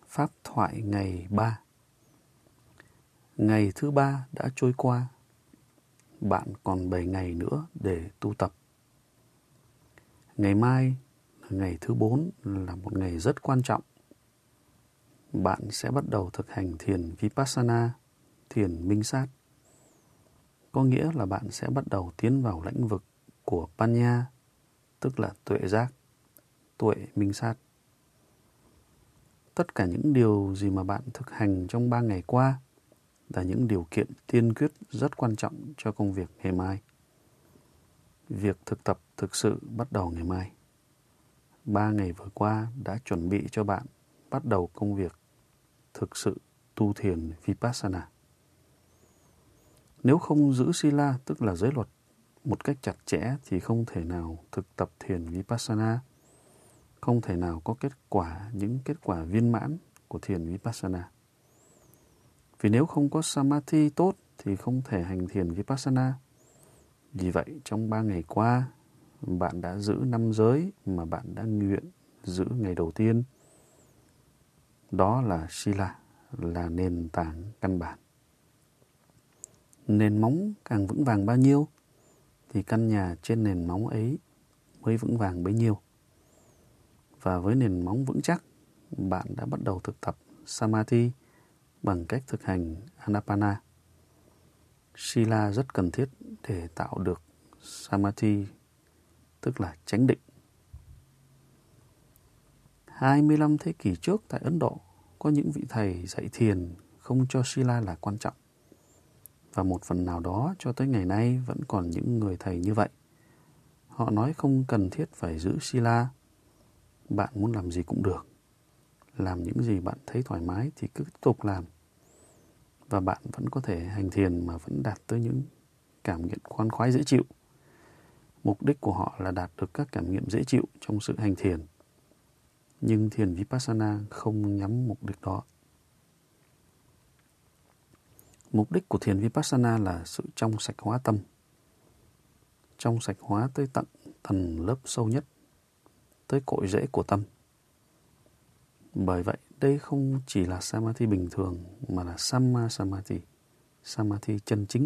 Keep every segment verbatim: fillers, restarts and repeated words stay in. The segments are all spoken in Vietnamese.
Pháp thoại ngày ba. Ngày thứ ba đã trôi qua. Bạn còn bảy ngày nữa để tu tập. Ngày mai, ngày thứ bốn, là một ngày rất quan trọng. Bạn sẽ bắt đầu thực hành thiền Vipassana, thiền minh sát. Có nghĩa là bạn sẽ bắt đầu tiến vào lĩnh vực của Panya, tức là tuệ giác, tuệ minh sát. Tất cả những điều gì mà bạn thực hành trong ba ngày qua là những điều kiện tiên quyết rất quan trọng cho công việc ngày mai. Việc thực tập thực sự bắt đầu ngày mai. Ba ngày vừa qua đã chuẩn bị cho bạn bắt đầu công việc thực sự tu thiền Vipassana. Nếu không giữ Sila, tức là giới luật, một cách chặt chẽ thì không thể nào thực tập thiền Vipassana, không thể nào có kết quả, những kết quả viên mãn của thiền Vipassana. Vì nếu không có Samadhi tốt thì không thể hành thiền Vipassana. Vì vậy, trong ba ngày qua, bạn đã giữ năm giới mà bạn đã nguyện giữ ngày đầu tiên. Đó là Sila, là nền tảng căn bản. Nền móng càng vững vàng bao nhiêu, thì căn nhà trên nền móng ấy mới vững vàng bấy nhiêu. Và với nền móng vững chắc, bạn đã bắt đầu thực tập Samadhi bằng cách thực hành Anapana. Sila rất cần thiết để tạo được Samadhi, tức là chánh định. hai mươi lăm thế kỷ trước tại Ấn Độ, có những vị thầy dạy thiền không cho Sila là quan trọng. Và một phần nào đó cho tới ngày nay vẫn còn những người thầy như vậy. Họ nói không cần thiết phải giữ Sila. Bạn muốn làm gì cũng được. Làm những gì bạn thấy thoải mái thì cứ tiếp tục làm. Và bạn vẫn có thể hành thiền mà vẫn đạt tới những cảm nghiệm khoan khoái dễ chịu. Mục đích của họ là đạt được các cảm nghiệm dễ chịu trong sự hành thiền. Nhưng thiền Vipassana không nhắm mục đích đó. Mục đích của thiền Vipassana là sự trong sạch hóa tâm. Trong sạch hóa tới tận tầng lớp sâu nhất, tới cội rễ của tâm. Bởi vậy, đây không chỉ là Samadhi bình thường, mà là Samma Samadhi, Samadhi chân chính.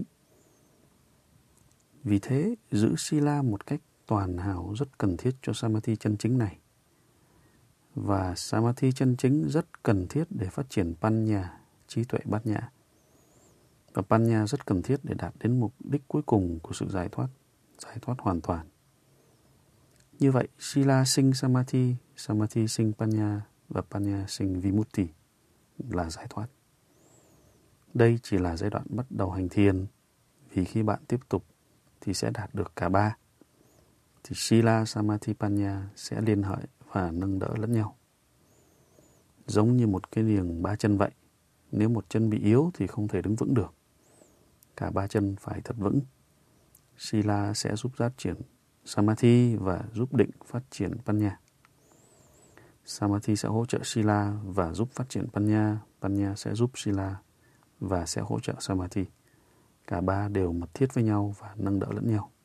Vì thế, giữ Sila một cách toàn hảo rất cần thiết cho Samadhi chân chính này. Và Samadhi chân chính rất cần thiết để phát triển Panya, trí tuệ bát nhã. Và Panya rất cần thiết để đạt đến mục đích cuối cùng của sự giải thoát, giải thoát hoàn toàn. Như vậy, Sila sinh Samadhi, Samadhi sinh Panya, và Panya sinh Vimutti, là giải thoát. Đây chỉ là giai đoạn bắt đầu hành thiền, vì khi bạn tiếp tục thì sẽ đạt được cả ba. Thì Sila, Samadhi, Panya sẽ liên hệ và nâng đỡ lẫn nhau. Giống như một cái liềng ba chân vậy. Nếu một chân bị yếu thì không thể đứng vững được. Cả ba chân phải thật vững. Sila sẽ giúp phát triển Samadhi và giúp định phát triển Panya. Samadhi sẽ hỗ trợ Sila và giúp phát triển Panya. Panya sẽ giúp Sila và sẽ hỗ trợ Samadhi. Cả ba đều mật thiết với nhau và nâng đỡ lẫn nhau.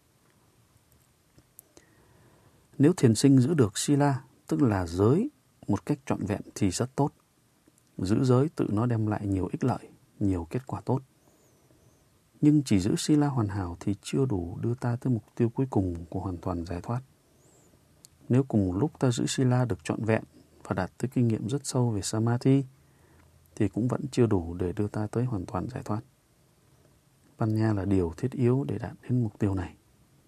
Nếu thiền sinh giữ được Sila, tức là giới, một cách trọn vẹn thì rất tốt. Giữ giới tự nó đem lại nhiều ích lợi, nhiều kết quả tốt. Nhưng chỉ giữ Sila hoàn hảo thì chưa đủ đưa ta tới mục tiêu cuối cùng của hoàn toàn giải thoát. Nếu cùng một lúc ta giữ Sila được trọn vẹn và đạt tới kinh nghiệm rất sâu về Samadhi, thì cũng vẫn chưa đủ để đưa ta tới hoàn toàn giải thoát. Panya là điều thiết yếu để đạt đến mục tiêu này.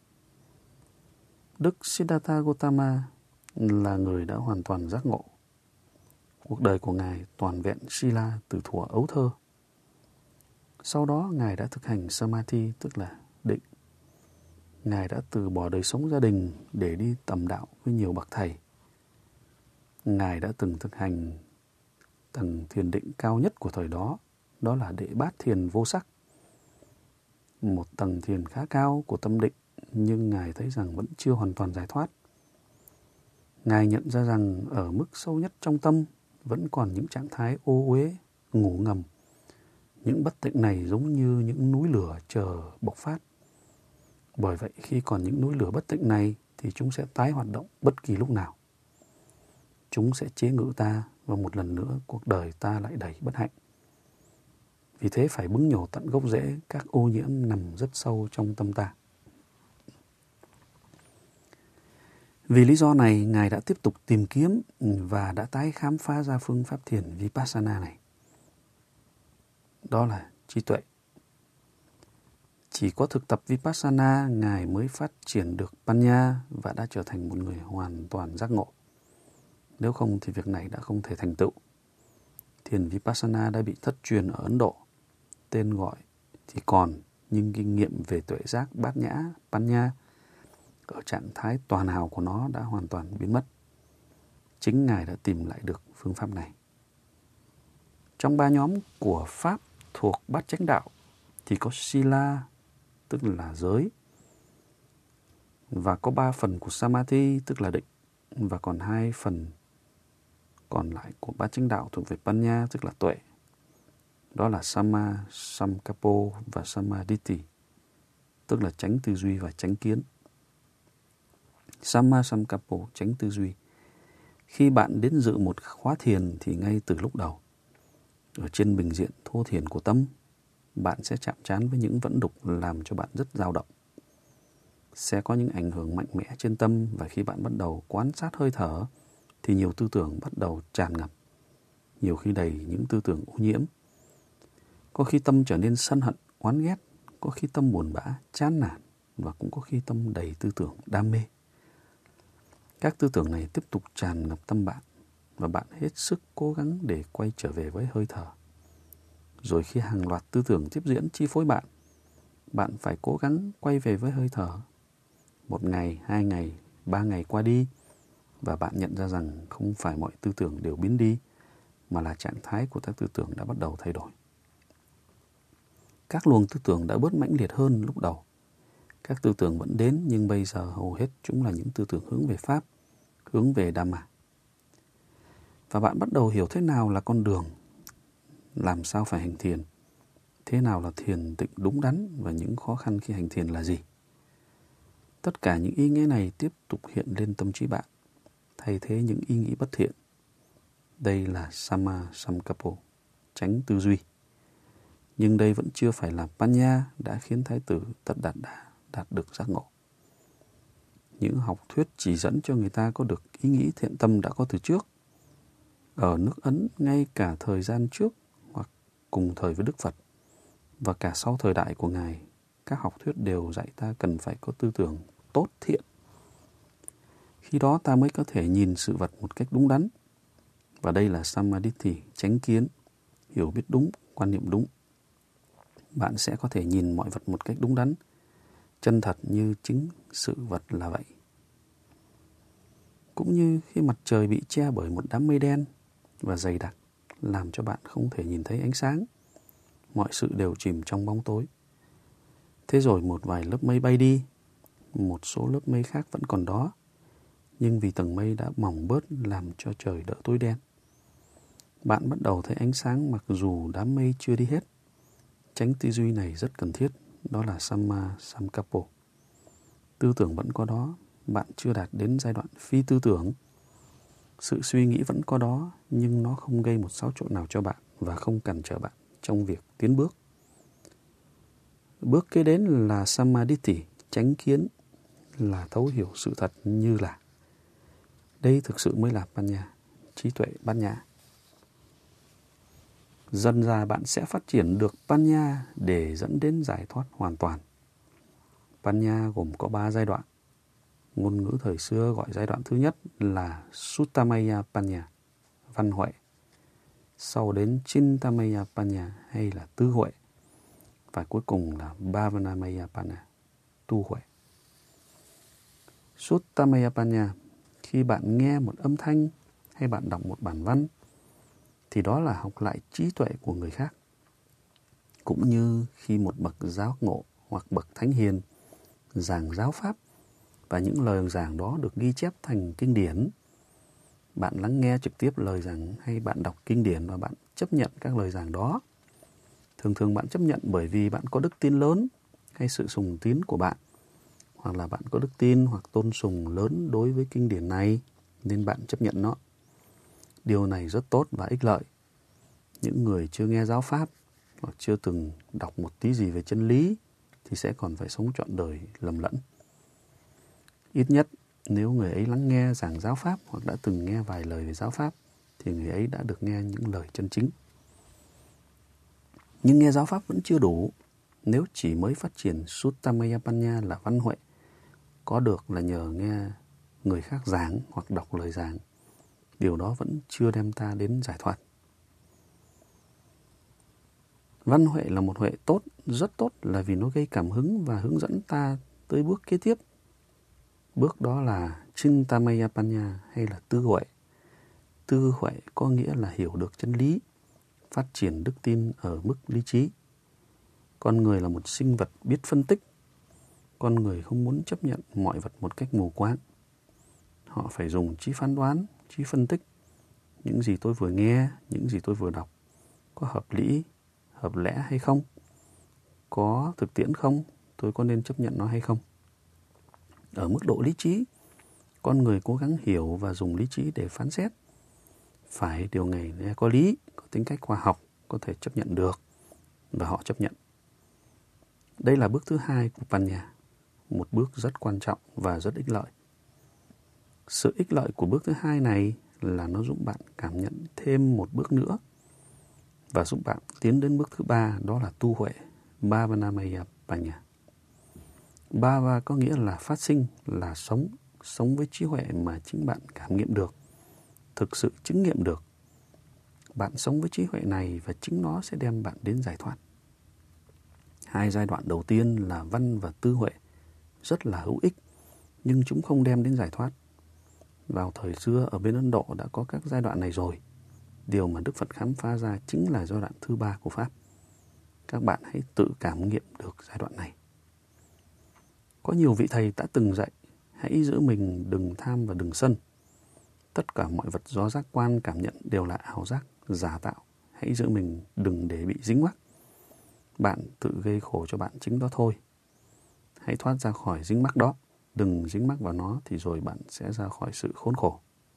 Đức Siddhartha Gautama là người đã hoàn toàn giác ngộ. Cuộc đời của Ngài toàn vẹn Sila từ thuở ấu thơ. Sau đó Ngài đã thực hành Samadhi, tức là định. Ngài đã từ bỏ đời sống gia đình để đi tầm đạo với nhiều bậc thầy. Ngài đã từng thực hành tầng thiền định cao nhất của thời đó, đó là Đệ Bát Thiền Vô Sắc. Một tầng thiền khá cao của tâm định, nhưng Ngài thấy rằng vẫn chưa hoàn toàn giải thoát. Ngài nhận ra rằng ở mức sâu nhất trong tâm vẫn còn những trạng thái ô uế, ngủ ngầm. Những bất tịnh này giống như những núi lửa chờ bộc phát. Bởi vậy khi còn những núi lửa bất tịnh này thì chúng sẽ tái hoạt động bất kỳ lúc nào. Chúng sẽ chế ngự ta và một lần nữa cuộc đời ta lại đầy bất hạnh. Vì thế phải bứng nhổ tận gốc rễ các ô nhiễm nằm rất sâu trong tâm ta. Vì lý do này, Ngài đã tiếp tục tìm kiếm và đã tái khám phá ra phương pháp thiền Vipassana này. Đó là trí tuệ. Chỉ có thực tập Vipassana, Ngài mới phát triển được Panya và đã trở thành một người hoàn toàn giác ngộ. Nếu không thì việc này đã không thể thành tựu. Thiền Vipassana đã bị thất truyền ở Ấn Độ. Tên gọi thì còn, nhưng kinh nghiệm về tuệ giác bát nhã, Panya, ở trạng thái toàn hào của nó đã hoàn toàn biến mất. Chính Ngài đã tìm lại được phương pháp này. Trong ba nhóm của Pháp thuộc bát chánh đạo thì có Sila, tức là giới, và có ba phần của Samadhi, tức là định, và còn hai phần còn lại của bát chánh đạo thuộc về Panya, tức là tuệ. Đó là Samma Sankappa và Samaditi, tức là chánh tư duy và chánh kiến. Samma Sankappa, chánh tư duy. Khi bạn đến dự một khóa thiền thì ngay từ lúc đầu, ở trên bình diện thô thiền của tâm, bạn sẽ chạm trán với những vẫn đục làm cho bạn rất dao động. Sẽ có những ảnh hưởng mạnh mẽ trên tâm, và khi bạn bắt đầu quan sát hơi thở thì nhiều tư tưởng bắt đầu tràn ngập, nhiều khi đầy những tư tưởng ô nhiễm. Có khi tâm trở nên sân hận, oán ghét, có khi tâm buồn bã, chán nản, và cũng có khi tâm đầy tư tưởng đam mê. Các tư tưởng này tiếp tục tràn ngập tâm bạn, và bạn hết sức cố gắng để quay trở về với hơi thở. Rồi khi hàng loạt tư tưởng tiếp diễn chi phối bạn, bạn phải cố gắng quay về với hơi thở. Một ngày, hai ngày, ba ngày qua đi, và bạn nhận ra rằng không phải mọi tư tưởng đều biến đi, mà là trạng thái của các tư tưởng đã bắt đầu thay đổi. Các luồng tư tưởng đã bớt mãnh liệt hơn lúc đầu. Các tư tưởng vẫn đến, nhưng bây giờ hầu hết chúng là những tư tưởng hướng về Pháp, hướng về Dhamma. Và bạn bắt đầu hiểu thế nào là con đường, làm sao phải hành thiền, thế nào là thiền tịnh đúng đắn, và những khó khăn khi hành thiền là gì. Tất cả những ý nghĩa này tiếp tục hiện lên tâm trí bạn, thay thế những ý nghĩ bất thiện. Đây là Samma Sankappa, chánh tư duy. Nhưng đây vẫn chưa phải là Panya đã khiến Thái tử Tất Đạt Đa đạt được giác ngộ. Những học thuyết chỉ dẫn cho người ta có được ý nghĩ thiện tâm đã có từ trước. Ở nước Ấn, ngay cả thời gian trước hoặc cùng thời với Đức Phật, và cả sau thời đại của Ngài, các học thuyết đều dạy ta cần phải có tư tưởng tốt thiện. Khi đó ta mới có thể nhìn sự vật một cách đúng đắn. Và đây là Samadhi, chánh kiến, hiểu biết đúng, quan niệm đúng. Bạn sẽ có thể nhìn mọi vật một cách đúng đắn, chân thật như chính sự vật là vậy. Cũng như khi mặt trời bị che bởi một đám mây đen và dày đặc, làm cho bạn không thể nhìn thấy ánh sáng. Mọi sự đều chìm trong bóng tối. Thế rồi một vài lớp mây bay đi, một số lớp mây khác vẫn còn đó, nhưng vì tầng mây đã mỏng bớt làm cho trời đỡ tối đen. Bạn bắt đầu thấy ánh sáng mặc dù đám mây chưa đi hết. Chánh tư duy này rất cần thiết, đó là Samma Sankappa. Tư tưởng vẫn có đó, bạn chưa đạt đến giai đoạn phi tư tưởng. Sự suy nghĩ vẫn có đó, nhưng nó không gây một xáo trộn nào cho bạn và không cản trở bạn trong việc tiến bước. Bước kế đến là Samadhi, chánh kiến, là thấu hiểu sự thật như là. Đây thực sự mới là Panya, trí tuệ bát nhã. Dần dà bạn sẽ phát triển được Panya để dẫn đến giải thoát hoàn toàn. Panya gồm có ba giai đoạn. Ngôn ngữ thời xưa gọi giai đoạn thứ nhất là Suttamaya Panya, văn huệ. Sau đến Chintamaya Panya hay là tư huệ. Và cuối cùng là Bhavanamaya Panya, tu huệ. Suttamaya Panya, khi bạn nghe một âm thanh hay bạn đọc một bản văn, thì đó là học lại trí tuệ của người khác. Cũng như khi một bậc giáo ngộ hoặc bậc thánh hiền giảng giáo pháp, và những lời giảng đó được ghi chép thành kinh điển, bạn lắng nghe trực tiếp lời giảng hay bạn đọc kinh điển và bạn chấp nhận các lời giảng đó. Thường thường bạn chấp nhận bởi vì bạn có đức tin lớn hay sự sùng tín của bạn, hoặc là bạn có đức tin hoặc tôn sùng lớn đối với kinh điển này nên bạn chấp nhận nó. Điều này rất tốt và ích lợi. Những người chưa nghe giáo pháp hoặc chưa từng đọc một tí gì về chân lý thì sẽ còn phải sống trọn đời lầm lẫn. Ít nhất, nếu người ấy lắng nghe giảng giáo pháp hoặc đã từng nghe vài lời về giáo pháp, thì người ấy đã được nghe những lời chân chính. Nhưng nghe giáo pháp vẫn chưa đủ. Nếu chỉ mới phát triển Sutta Maya Panya là văn huệ, có được là nhờ nghe người khác giảng hoặc đọc lời giảng, điều đó vẫn chưa đem ta đến giải thoát. Văn huệ là một huệ tốt, rất tốt là vì nó gây cảm hứng và hướng dẫn ta tới bước kế tiếp. Bước đó là Chintamaya Panya hay là tư huệ. Tư huệ có nghĩa là hiểu được chân lý, phát triển đức tin ở mức lý trí. Con người là một sinh vật biết phân tích. Con người không muốn chấp nhận mọi vật một cách mù quáng. Họ phải dùng trí phán đoán, trí phân tích. Những gì tôi vừa nghe, những gì tôi vừa đọc, có hợp lý, hợp lẽ hay không? Có thực tiễn không? Tôi có nên chấp nhận nó hay không? Ở mức độ lý trí, con người cố gắng hiểu và dùng lý trí để phán xét. Phải điều này có lý, có tính cách khoa học, có thể chấp nhận được, và họ chấp nhận. Đây là bước thứ hai của Panya, một bước rất quan trọng và rất ích lợi. Sự ích lợi của bước thứ hai này là nó giúp bạn cảm nhận thêm một bước nữa và giúp bạn tiến đến bước thứ ba, đó là tu huệ, Bhavanamaya Panya. Bhava có nghĩa là phát sinh, là sống, sống với trí huệ mà chính bạn cảm nghiệm được, thực sự chứng nghiệm được. Bạn sống với trí huệ này và chính nó sẽ đem bạn đến giải thoát. Hai giai đoạn đầu tiên là văn và tư huệ rất là hữu ích, nhưng chúng không đem đến giải thoát. Vào thời xưa ở bên Ấn Độ đã có các giai đoạn này rồi. Điều mà Đức Phật khám phá ra chính là giai đoạn thứ ba của Pháp. Các bạn hãy tự cảm nghiệm được giai đoạn này. Có nhiều vị thầy đã từng dạy, hãy giữ mình đừng tham và đừng sân. Tất cả mọi vật do giác quan cảm nhận đều là ảo giác, giả tạo. Hãy giữ mình đừng để bị dính mắc. Bạn tự gây khổ cho bạn chính đó thôi. Hãy thoát ra khỏi dính mắc đó. Đừng dính mắc vào nó thì rồi bạn sẽ ra khỏi sự khốn khổ.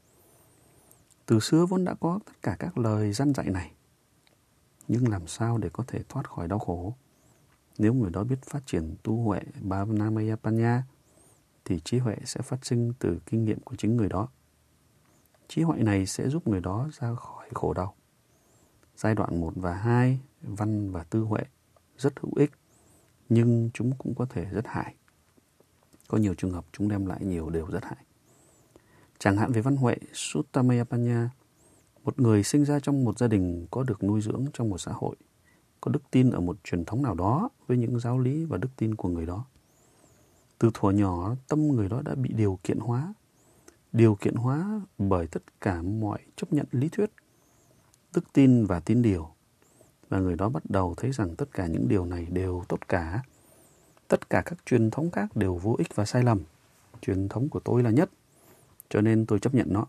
Từ xưa vốn đã có tất cả các lời răn dạy này. Nhưng làm sao để có thể thoát khỏi đau khổ? Nếu người đó biết phát triển tu huệ Bhavanamaya Panya, thì trí huệ sẽ phát sinh từ kinh nghiệm của chính người đó. Trí huệ này sẽ giúp người đó ra khỏi khổ đau. Giai đoạn một và hai, văn và tư huệ, rất hữu ích, nhưng chúng cũng có thể rất hại. Có nhiều trường hợp chúng đem lại nhiều điều rất hại. Chẳng hạn về văn huệ, Suttamaya Panya, một người sinh ra trong một gia đình có được nuôi dưỡng trong một xã hội, có đức tin ở một truyền thống nào đó với những giáo lý và đức tin của người đó. Từ thuở nhỏ, tâm người đó đã bị điều kiện hóa. Điều kiện hóa bởi tất cả mọi chấp nhận lý thuyết, đức tin và tín điều. Và người đó bắt đầu thấy rằng tất cả những điều này đều tốt cả. Tất cả các truyền thống khác đều vô ích và sai lầm. Truyền thống của tôi là nhất, cho nên tôi chấp nhận nó.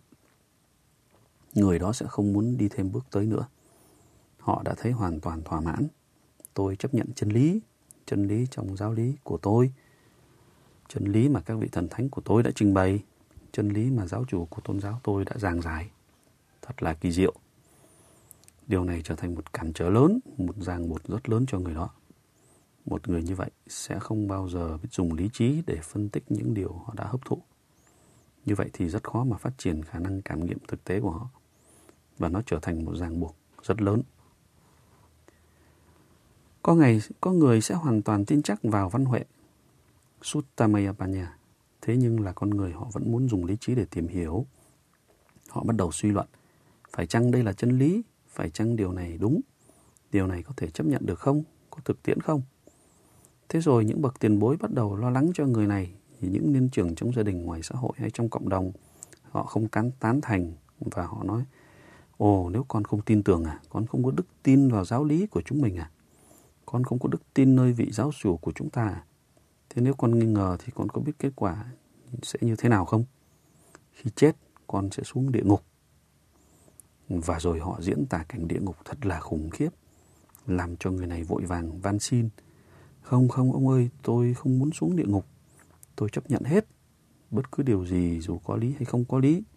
Người đó sẽ không muốn đi thêm bước tới nữa. Họ đã thấy hoàn toàn thỏa mãn. Tôi chấp nhận chân lý, chân lý trong giáo lý của tôi, chân lý mà các vị thần thánh của tôi đã trình bày, chân lý mà giáo chủ của tôn giáo tôi đã giảng giải. Thật là kỳ diệu. Điều này trở thành một cản trở lớn, một ràng buộc rất lớn cho người đó. Một người như vậy sẽ không bao giờ biết dùng lý trí để phân tích những điều họ đã hấp thụ. Như vậy thì rất khó mà phát triển khả năng cảm nghiệm thực tế của họ. Và nó trở thành một ràng buộc rất lớn. Có ngày, có người sẽ hoàn toàn tin chắc vào văn huệ, Suttamaya Panya. Thế nhưng là con người họ vẫn muốn dùng lý trí để tìm hiểu. Họ bắt đầu suy luận. Phải chăng đây là chân lý? Phải chăng điều này đúng? Điều này có thể chấp nhận được không? Có thực tiễn không? Thế rồi những bậc tiền bối bắt đầu lo lắng cho người này. Thì những niên trưởng trong gia đình, ngoài xã hội hay trong cộng đồng, họ không cán tán thành và họ nói: Ồ, nếu con không tin tưởng à? Con không có đức tin vào giáo lý của chúng mình à? Con không có đức tin nơi vị giáo chủ của chúng ta à? Thế nếu con nghi ngờ thì con có biết kết quả sẽ như thế nào không? Khi chết, con sẽ xuống địa ngục. Và rồi họ diễn tả cảnh địa ngục thật là khủng khiếp, làm cho người này vội vàng van xin: Không, không ông ơi, tôi không muốn xuống địa ngục. Tôi chấp nhận hết, bất cứ điều gì dù có lý hay không có lý.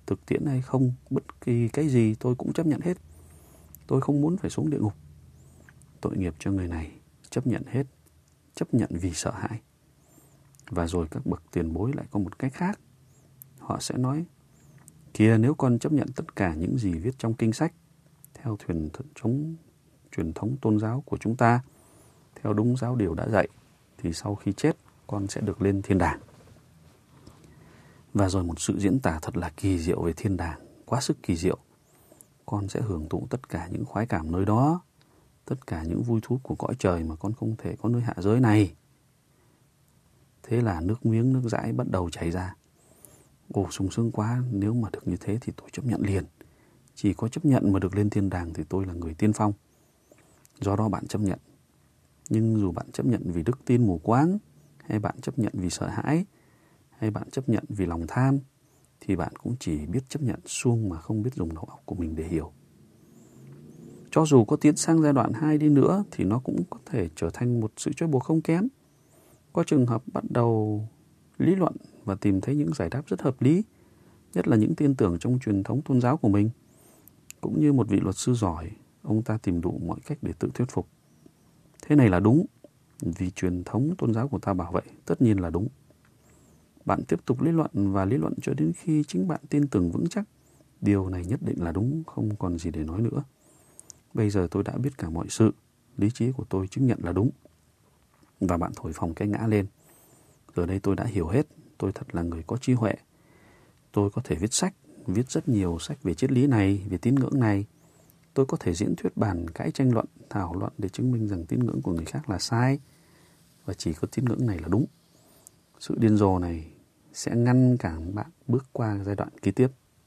thực tiễn hay không, bất kỳ cái gì tôi cũng chấp nhận hết. Tôi không muốn phải xuống địa ngục. Tội nghiệp cho người này, chấp nhận hết, chấp nhận vì sợ hãi. Và rồi các bậc tiền bối lại có một cách khác. Họ sẽ nói, kìa nếu con chấp nhận tất cả những gì viết trong kinh sách, theo thuyền chống truyền thống tôn giáo của chúng ta, theo đúng giáo điều đã dạy, thì sau khi chết, con sẽ được lên thiên đàng. Và rồi một sự diễn tả thật là kỳ diệu về thiên đàng, quá sức kỳ diệu. Con sẽ hưởng thụ tất cả những khoái cảm nơi đó, tất cả những vui thú của cõi trời mà con không thể có nơi hạ giới này. Thế là nước miếng nước dãi bắt đầu chảy ra. Ồ, sung sướng quá, nếu mà được như thế thì tôi chấp nhận liền. Chỉ có chấp nhận mà được lên thiên đàng thì tôi là người tiên phong. Do đó bạn chấp nhận. Nhưng dù bạn chấp nhận vì đức tin mù quáng, hay bạn chấp nhận vì sợ hãi, hay bạn chấp nhận vì lòng tham, thì bạn cũng chỉ biết chấp nhận suông mà không biết dùng đầu óc của mình để hiểu. Cho dù có tiến sang giai đoạn hai đi nữa thì nó cũng có thể trở thành một sự trói buộc không kém. Có trường hợp bắt đầu lý luận và tìm thấy những giải đáp rất hợp lý, nhất là những tin tưởng trong truyền thống tôn giáo của mình. Cũng như một vị luật sư giỏi, ông ta tìm đủ mọi cách để tự thuyết phục. Thế này là đúng, vì truyền thống tôn giáo của ta bảo vậy, tất nhiên là đúng. Bạn tiếp tục lý luận và lý luận cho đến khi chính bạn tin tưởng vững chắc. Điều này nhất định là đúng, không còn gì để nói nữa. Bây giờ tôi đã biết cả mọi sự, lý trí của tôi chứng nhận là đúng. Và bạn thổi phồng cái ngã lên. Giờ đây tôi đã hiểu hết, tôi thật là người có trí huệ. Tôi có thể viết sách, viết rất nhiều sách về triết lý này, về tín ngưỡng này. Tôi có thể diễn thuyết bàn cãi tranh luận, thảo luận để chứng minh rằng tín ngưỡng của người khác là sai. Và chỉ có tín ngưỡng này là đúng. Sự điên rồ này sẽ ngăn cản bạn bước qua giai đoạn kế tiếp.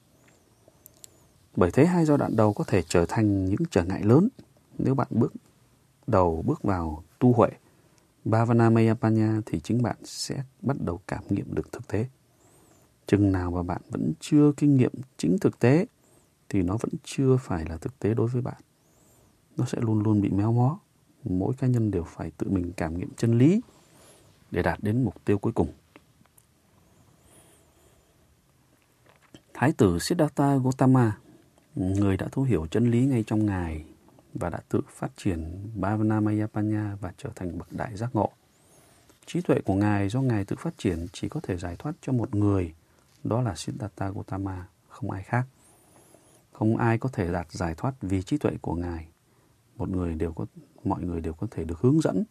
Bởi thế hai giai đoạn đầu có thể trở thành những trở ngại lớn nếu bạn bước đầu bước vào tu huệ Bhavanamayapanya thì chính bạn sẽ bắt đầu cảm nghiệm được thực tế. Chừng nào mà bạn vẫn chưa kinh nghiệm chính thực tế thì nó vẫn chưa phải là thực tế đối với bạn. Nó sẽ luôn luôn bị méo mó. Mỗi cá nhân đều phải tự mình cảm nghiệm chân lý để đạt đến mục tiêu cuối cùng. Thái tử Siddhartha Gautama, người đã thấu hiểu chân lý ngay trong Ngài và đã tự phát triển Bhavanamayapanya và trở thành bậc đại giác ngộ. Trí tuệ của Ngài do Ngài tự phát triển chỉ có thể giải thoát cho một người, đó là Siddhartha Gautama, không ai khác. Không ai có thể đạt giải thoát vì trí tuệ của Ngài. Một người đều có, mọi người đều có thể được hướng dẫn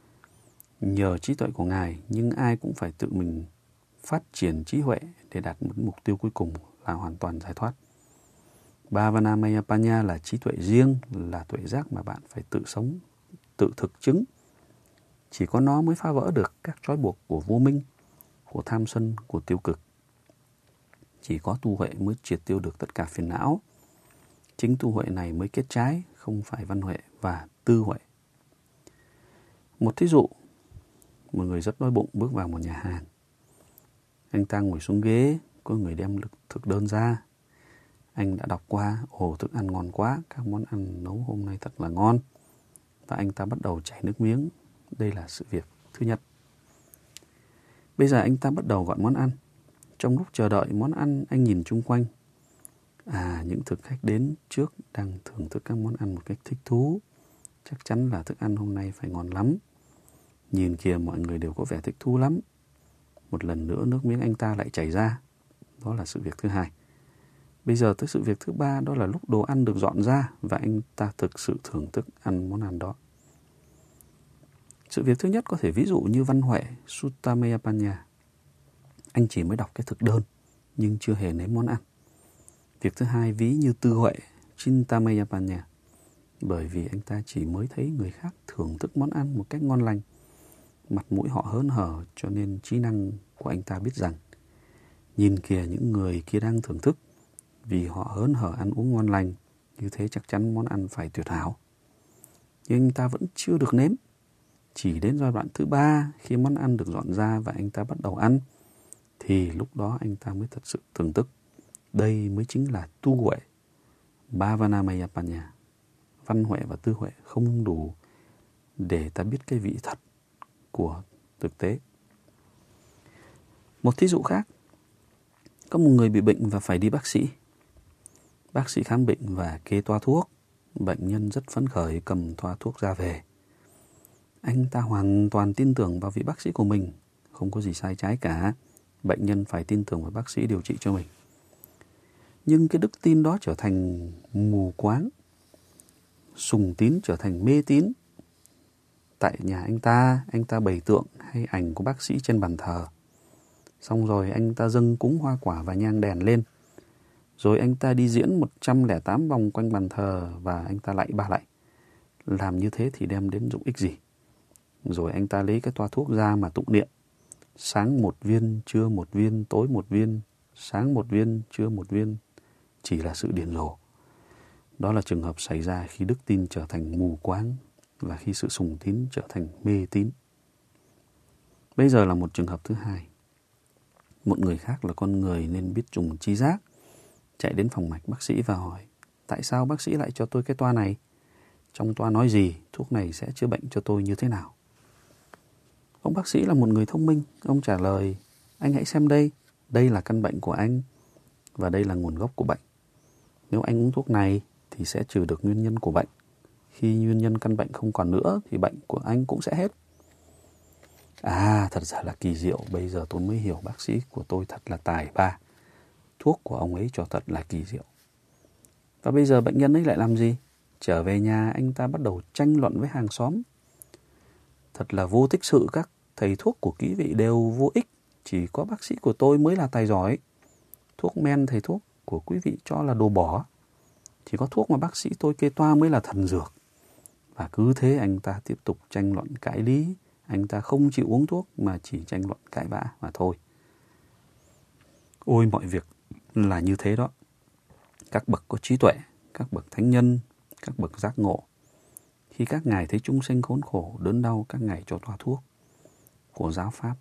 nhờ trí tuệ của Ngài, nhưng ai cũng phải tự mình phát triển trí huệ để đạt một mục tiêu cuối cùng là hoàn toàn giải thoát. Bhavanamayapanya là trí tuệ riêng, là tuệ giác mà bạn phải tự sống, tự thực chứng. Chỉ có nó mới phá vỡ được các trói buộc của vô minh, của tham sân, của tiêu cực. Chỉ có tu huệ mới triệt tiêu được tất cả phiền não. Chính tu huệ này mới kết trái, không phải văn huệ và tư huệ. Một thí dụ, một người rất đói bụng bước vào một nhà hàng. Anh ta ngồi xuống ghế, có người đem thực đơn ra. Anh đã đọc qua, ồ thức ăn ngon quá, các món ăn nấu hôm nay thật là ngon. Và anh ta bắt đầu chảy nước miếng. Đây là sự việc thứ nhất. Bây giờ anh ta bắt đầu gọi món ăn. Trong lúc chờ đợi món ăn, anh nhìn chung quanh. À, những thực khách đến trước đang thưởng thức các món ăn một cách thích thú. Chắc chắn là thức ăn hôm nay phải ngon lắm. Nhìn kìa, mọi người đều có vẻ thích thú lắm. Một lần nữa nước miếng anh ta lại chảy ra. Đó là sự việc thứ hai. Bây giờ tới sự việc thứ ba, đó là lúc đồ ăn được dọn ra và anh ta thực sự thưởng thức ăn món ăn đó. Sự việc thứ nhất có thể ví dụ như văn huệ Suttamayapanya. Anh chỉ mới đọc cái thực đơn nhưng chưa hề nếm món ăn. Việc thứ hai ví như tư huệ Chintamayapanya. Bởi vì anh ta chỉ mới thấy người khác thưởng thức món ăn một cách ngon lành. Mặt mũi họ hớn hở cho nên trí năng của anh ta biết rằng nhìn kìa, những người kia đang thưởng thức. Vì họ hớn hở ăn uống ngon lành, như thế chắc chắn món ăn phải tuyệt hảo. Nhưng anh ta vẫn chưa được nếm. Chỉ đến giai đoạn thứ ba, khi món ăn được dọn ra và anh ta bắt đầu ăn, thì lúc đó anh ta mới thật sự thưởng thức. Đây mới chính là tu huệ Bhavanamayapanya. Văn huệ và tư huệ không đủ để ta biết cái vị thật của thực tế. Một thí dụ khác, Có một người bị bệnh và phải đi bác sĩ. Bác sĩ khám bệnh và kê toa thuốc. Bệnh nhân rất phấn khởi cầm toa thuốc ra về. Anh ta hoàn toàn tin tưởng vào vị bác sĩ của mình. Không có gì sai trái cả. Bệnh nhân phải tin tưởng vào bác sĩ điều trị cho mình. Nhưng cái đức tin đó trở thành mù quáng. Sùng tín trở thành mê tín. Tại nhà anh ta, anh ta bày tượng hay ảnh của bác sĩ trên bàn thờ. Xong rồi anh ta dâng cúng hoa quả và nhang đèn lên. Rồi anh ta đi diễn một trăm lẻ tám vòng quanh bàn thờ và anh ta lạy ba lạy. Làm như thế thì đem đến dụng ích gì? Rồi anh ta lấy cái toa thuốc ra mà tụng niệm. Sáng một viên, trưa một viên, tối một viên. Sáng một viên, trưa một viên. Chỉ là sự điên rồ. Đó là trường hợp xảy ra khi đức tin trở thành mù quáng và khi sự sùng tín trở thành mê tín. Bây giờ là một trường hợp thứ hai. Một người khác là con người nên biết dùng trí giác, chạy đến phòng mạch bác sĩ và hỏi: tại sao bác sĩ lại cho tôi cái toa này? Trong toa nói gì? Thuốc này sẽ chữa bệnh cho tôi như thế nào? Ông bác sĩ là một người thông minh. Ông trả lời: anh hãy xem đây. Đây là căn bệnh của anh và đây là nguồn gốc của bệnh. Nếu anh uống thuốc này thì sẽ trừ được nguyên nhân của bệnh. Khi nguyên nhân căn bệnh không còn nữa thì bệnh của anh cũng sẽ hết. À, thật ra là kỳ diệu. Bây giờ tôi mới hiểu bác sĩ của tôi thật là tài ba. Thuốc của ông ấy cho thật là kỳ diệu. Và bây giờ bệnh nhân ấy lại làm gì? Trở về nhà anh ta bắt đầu tranh luận với hàng xóm. Thật là vô tích sự, các thầy thuốc của quý vị đều vô ích. Chỉ có bác sĩ của tôi mới là tài giỏi. Thuốc men thầy thuốc của quý vị cho là đồ bỏ. Chỉ có thuốc mà bác sĩ tôi kê toa mới là thần dược. Và cứ thế anh ta tiếp tục tranh luận cãi lý. Anh ta không chịu uống thuốc mà chỉ tranh luận cãi vã mà thôi. Ôi, mọi việc là như thế đó. Các bậc có trí tuệ, các bậc thánh nhân, các bậc giác ngộ. Khi các ngài thấy chúng sinh khốn khổ, đớn đau, các ngài cho toa thuốc của giáo pháp.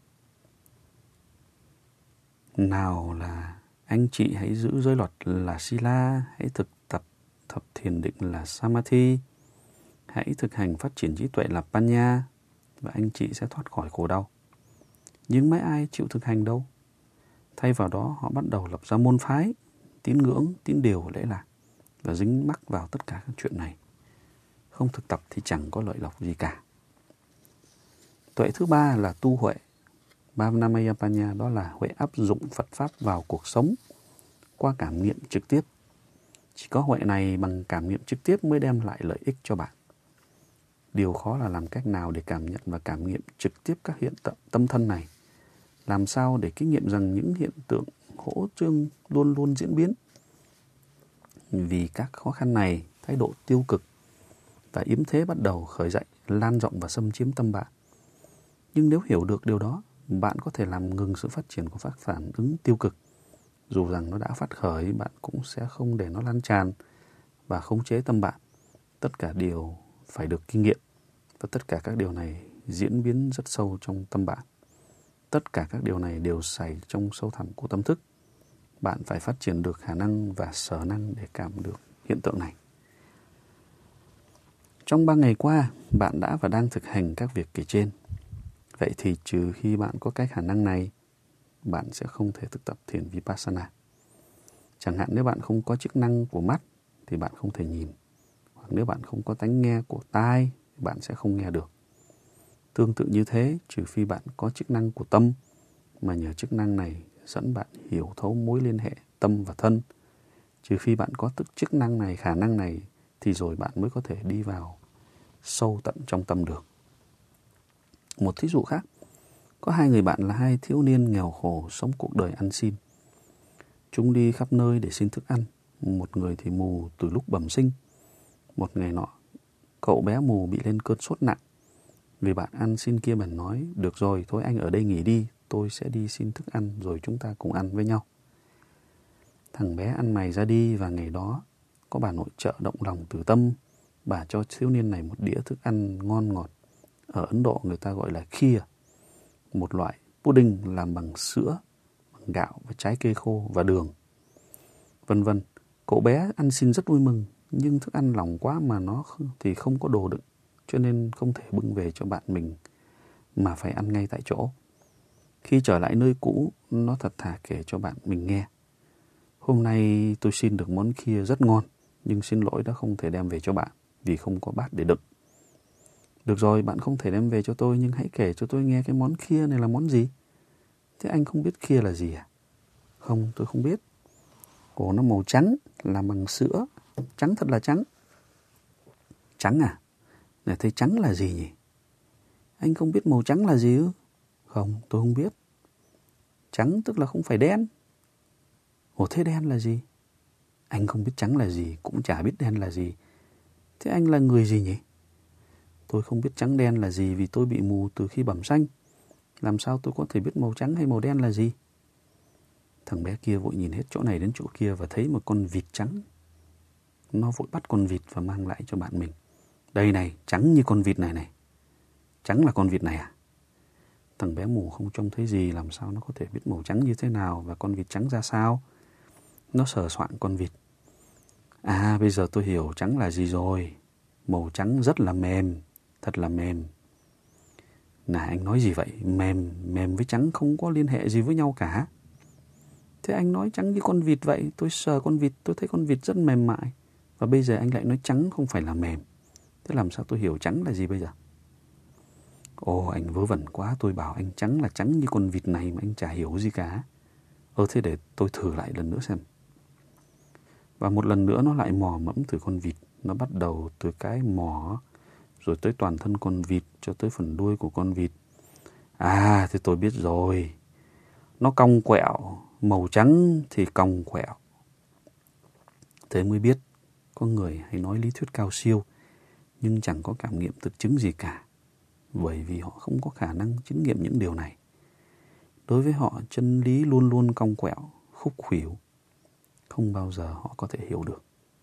Nào là anh chị hãy giữ giới luật là Sila, hãy thực tập thập thiền định là Samadhi, hãy thực hành phát triển trí tuệ là Panya, và anh chị sẽ thoát khỏi khổ đau. Nhưng mấy ai chịu thực hành đâu. Thay vào đó họ bắt đầu lập ra môn phái, tín ngưỡng, tín điều, lễ lạc và dính mắc vào tất cả các chuyện này. Không thực tập thì chẳng có lợi lộc gì cả. Tuệ thứ ba là tu huệ. Bhavnamaya Panya, đó là huệ áp dụng Phật Pháp vào cuộc sống qua cảm nghiệm trực tiếp. Chỉ có huệ này bằng cảm nghiệm trực tiếp mới đem lại lợi ích cho bạn. Điều khó là làm cách nào để cảm nhận và cảm nghiệm trực tiếp các hiện tượng tâm thân này. Làm sao để kinh nghiệm rằng những hiện tượng hỗ trương luôn luôn diễn biến. Vì các khó khăn này, thái độ tiêu cực và yếm thế bắt đầu khởi dậy, lan rộng và xâm chiếm tâm bạn. Nhưng nếu hiểu được điều đó, bạn có thể làm ngừng sự phát triển của các phản ứng tiêu cực. Dù rằng nó đã phát khởi, bạn cũng sẽ không để nó lan tràn và khống chế tâm bạn. Tất cả điều phải được kinh nghiệm và tất cả các điều này diễn biến rất sâu trong tâm bạn. Tất cả các điều này đều xảy trong sâu thẳm của tâm thức. Bạn phải phát triển được khả năng và sở năng để cảm được hiện tượng này. Trong ba ngày qua, bạn đã và đang thực hành các việc kể trên. Vậy thì trừ khi bạn có cái khả năng này, bạn sẽ không thể thực tập thiền Vipassana. Chẳng hạn nếu bạn không có chức năng của mắt thì bạn không thể nhìn. Hoặc nếu bạn không có tánh nghe của tai thì bạn sẽ không nghe được. Tương tự như thế, trừ phi bạn có chức năng của tâm, mà nhờ chức năng này dẫn bạn hiểu thấu mối liên hệ tâm và thân. Trừ phi bạn có tức chức năng này, khả năng này, thì rồi bạn mới có thể đi vào sâu tận trong tâm được. Một thí dụ khác, có hai người bạn là hai thiếu niên nghèo khổ sống cuộc đời ăn xin. Chúng đi khắp nơi để xin thức ăn. Một người thì mù từ lúc bẩm sinh. Một ngày nọ, cậu bé mù bị lên cơn sốt nặng. Người bạn ăn xin kia bèn nói: được rồi, thôi anh ở đây nghỉ đi, tôi sẽ đi xin thức ăn rồi chúng ta cùng ăn với nhau. Thằng bé ăn mày ra đi và ngày đó có bà nội trợ động lòng từ tâm. Bà cho thiếu niên này một đĩa thức ăn ngon ngọt. Ở Ấn Độ người ta gọi là kheer, một loại pudding làm bằng sữa, bằng gạo và trái cây khô và đường, vân vân. Cậu bé ăn xin rất vui mừng, nhưng thức ăn lỏng quá mà nó thì không có đồ đựng, cho nên không thể bưng về cho bạn mình mà phải ăn ngay tại chỗ. Khi trở lại nơi cũ, nó thật thà kể cho bạn mình nghe. Hôm nay tôi xin được món kia rất ngon, nhưng xin lỗi đã không thể đem về cho bạn vì không có bát để đựng. Được rồi, bạn không thể đem về cho tôi, nhưng hãy kể cho tôi nghe cái món kia này là món gì. Thế anh không biết kia là gì à? Không, tôi không biết. Ồ, nó màu trắng, làm bằng sữa. Trắng thật là trắng. Trắng à? Này, thấy trắng là gì nhỉ? Anh không biết màu trắng là gì ư? Không, tôi không biết. Trắng tức là không phải đen. Ồ, thế đen là gì? Anh không biết trắng là gì, cũng chả biết đen là gì. Thế anh là người gì nhỉ? Tôi không biết trắng đen là gì vì tôi bị mù từ khi bẩm sinh. Làm sao tôi có thể biết màu trắng hay màu đen là gì? Thằng bé kia vội nhìn hết chỗ này đến chỗ kia và thấy một con vịt trắng. Nó vội bắt con vịt và mang lại cho bạn mình. Đây này, trắng như con vịt này này. Trắng là con vịt này à? Thằng bé mù không trông thấy gì, làm sao nó có thể biết màu trắng như thế nào và con vịt trắng ra sao? Nó sờ soạng con vịt. À, bây giờ tôi hiểu trắng là gì rồi. Màu trắng rất là mềm, thật là mềm. Này, anh nói gì vậy? Mềm, mềm với trắng không có liên hệ gì với nhau cả. Thế anh nói trắng như con vịt vậy. Tôi sờ con vịt, tôi thấy con vịt rất mềm mại. Và bây giờ anh lại nói trắng không phải là mềm. Thế làm sao tôi hiểu trắng là gì bây giờ? Ồ, anh vớ vẩn quá. Tôi bảo anh trắng là trắng như con vịt này mà anh chả hiểu gì cả. Ơ thế để tôi thử lại lần nữa xem. Và một lần nữa nó lại mò mẫm từ con vịt. Nó bắt đầu từ cái mỏ, rồi tới toàn thân con vịt, cho tới phần đuôi của con vịt. À, thì tôi biết rồi. Nó cong quẹo, màu trắng thì cong quẹo. Thế mới biết, có người hay nói lý thuyết cao siêu, nhưng chẳng có cảm nghiệm thực chứng gì cả. Bởi vì họ không có khả năng chứng nghiệm những điều này. Đối với họ, chân lý luôn luôn cong quẹo, khúc khuỷu. Không bao giờ họ có thể hiểu được.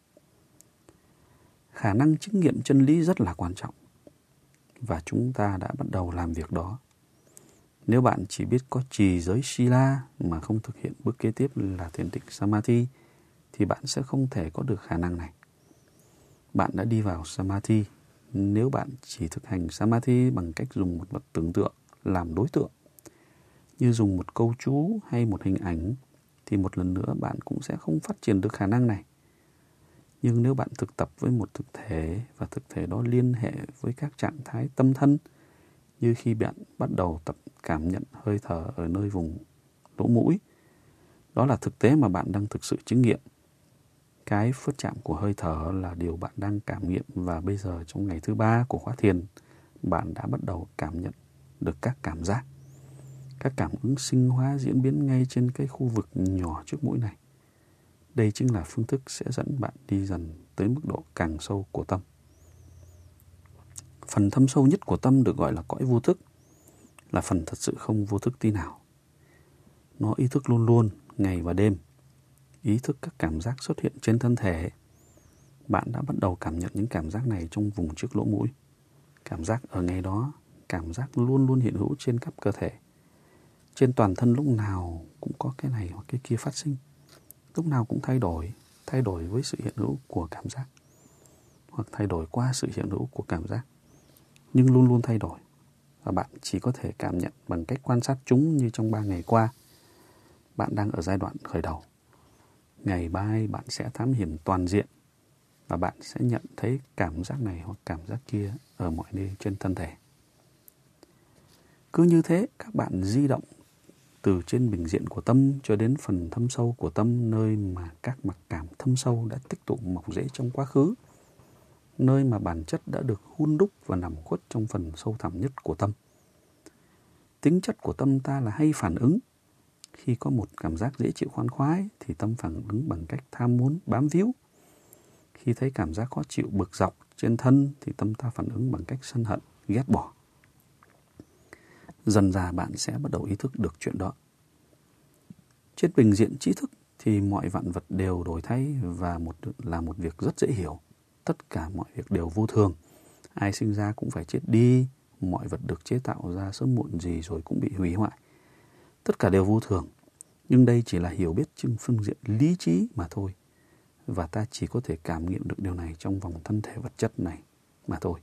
Khả năng chứng nghiệm chân lý rất là quan trọng. Và chúng ta đã bắt đầu làm việc đó. Nếu bạn chỉ biết có trì giới Sila mà không thực hiện bước kế tiếp là thiền định Samadhi, thì bạn sẽ không thể có được khả năng này. Bạn đã đi vào Samadhi. Nếu bạn chỉ thực hành Samadhi bằng cách dùng một vật tưởng tượng làm đối tượng, như dùng một câu chú hay một hình ảnh, thì một lần nữa bạn cũng sẽ không phát triển được khả năng này. Nhưng nếu bạn thực tập với một thực thể và thực thể đó liên hệ với các trạng thái tâm thân, như khi bạn bắt đầu tập cảm nhận hơi thở ở nơi vùng lỗ mũi, đó là thực tế mà bạn đang thực sự chứng nghiệm. Cái phớt chạm của hơi thở là điều bạn đang cảm nghiệm, và bây giờ trong ngày thứ ba của khóa thiền, bạn đã bắt đầu cảm nhận được các cảm giác. Các cảm ứng sinh hóa diễn biến ngay trên cái khu vực nhỏ trước mũi này. Đây chính là phương thức sẽ dẫn bạn đi dần tới mức độ càng sâu của tâm. Phần thâm sâu nhất của tâm được gọi là cõi vô thức, là phần thật sự không vô thức tí nào. Nó ý thức luôn luôn, ngày và đêm. Ý thức các cảm giác xuất hiện trên thân thể. Bạn đã bắt đầu cảm nhận những cảm giác này trong vùng trước lỗ mũi. Cảm giác ở ngay đó, cảm giác luôn luôn hiện hữu trên khắp cơ thể. Trên toàn thân lúc nào cũng có cái này hoặc cái kia phát sinh. Lúc nào cũng thay đổi, thay đổi với sự hiện hữu của cảm giác, hoặc thay đổi qua sự hiện hữu của cảm giác, nhưng luôn luôn thay đổi. Và bạn chỉ có thể cảm nhận bằng cách quan sát chúng như trong ba ngày qua. Bạn đang ở giai đoạn khởi đầu. Ngày mai bạn sẽ thám hiểm toàn diện, và bạn sẽ nhận thấy cảm giác này hoặc cảm giác kia ở mọi nơi trên thân thể. Cứ như thế, các bạn di động từ trên bình diện của tâm cho đến phần thâm sâu của tâm, nơi mà các mặc cảm thâm sâu đã tích tụ mọc rễ trong quá khứ, nơi mà bản chất đã được hun đúc và nằm khuất trong phần sâu thẳm nhất của tâm. Tính chất của tâm ta là hay phản ứng. Khi có một cảm giác dễ chịu khoan khoái thì tâm phản ứng bằng cách tham muốn, bám víu. Khi thấy cảm giác khó chịu, bực dọc trên thân thì tâm ta phản ứng bằng cách sân hận, ghét bỏ. Dần dà bạn sẽ bắt đầu ý thức được chuyện đó. Trên bình diện trí thức thì mọi vạn vật đều đổi thay và một là một việc rất dễ hiểu. Tất cả mọi việc đều vô thường. Ai sinh ra cũng phải chết đi. Mọi vật được chế tạo ra sớm muộn gì rồi cũng bị hủy hoại. Tất cả đều vô thường. Nhưng đây chỉ là hiểu biết trên phương diện lý trí mà thôi. Và ta chỉ có thể cảm nghiệm được điều này trong vòng thân thể vật chất này mà thôi.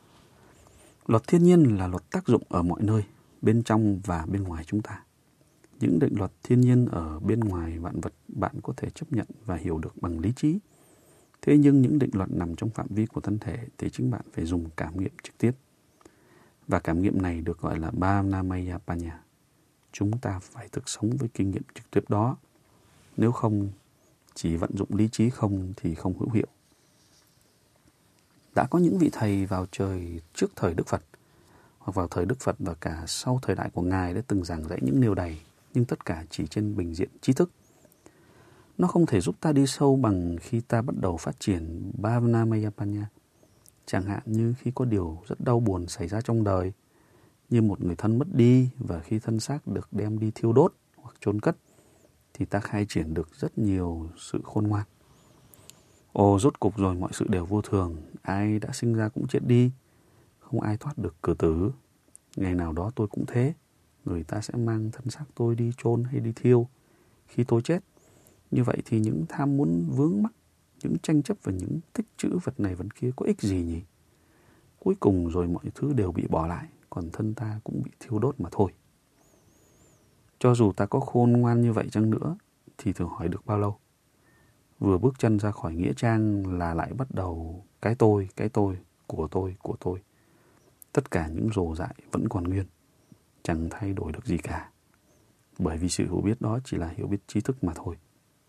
Luật thiên nhiên là luật tác dụng ở mọi nơi, bên trong và bên ngoài chúng ta. Những định luật thiên nhiên ở bên ngoài vạn vật bạn có thể chấp nhận và hiểu được bằng lý trí. Thế nhưng những định luật nằm trong phạm vi của thân thể thì chính bạn phải dùng cảm nghiệm trực tiếp. Và cảm nghiệm này được gọi là Bhavnamaya Panya. Chúng ta phải thực sống với kinh nghiệm trực tiếp đó. Nếu không, chỉ vận dụng lý trí không thì không hữu hiệu. Đã có những vị thầy vào trời trước thời Đức Phật, hoặc vào thời Đức Phật và cả sau thời đại của Ngài đã từng giảng dạy những điều này, nhưng tất cả chỉ trên bình diện trí thức. Nó không thể giúp ta đi sâu bằng khi ta bắt đầu phát triển Bhavnamaya Panya. Chẳng hạn như khi có điều rất đau buồn xảy ra trong đời, như một người thân mất đi và khi thân xác được đem đi thiêu đốt hoặc chôn cất, thì ta khai triển được rất nhiều sự khôn ngoan. Ồ, rốt cục rồi mọi sự đều vô thường, ai đã sinh ra cũng chết đi, không ai thoát được cửa tử. Ngày nào đó tôi cũng thế, người ta sẽ mang thân xác tôi đi chôn hay đi thiêu khi tôi chết. Như vậy thì những tham muốn vướng mắc, những tranh chấp và những tích trữ vật này vật kia có ích gì nhỉ? Cuối cùng rồi mọi thứ đều bị bỏ lại, còn thân ta cũng bị thiêu đốt mà thôi. Cho dù ta có khôn ngoan như vậy chăng nữa, thì thử hỏi được bao lâu? Vừa bước chân ra khỏi nghĩa trang là lại bắt đầu cái tôi, cái tôi, của tôi, của tôi. Tất cả những rồ dại vẫn còn nguyên, chẳng thay đổi được gì cả. Bởi vì sự hiểu biết đó chỉ là hiểu biết trí thức mà thôi.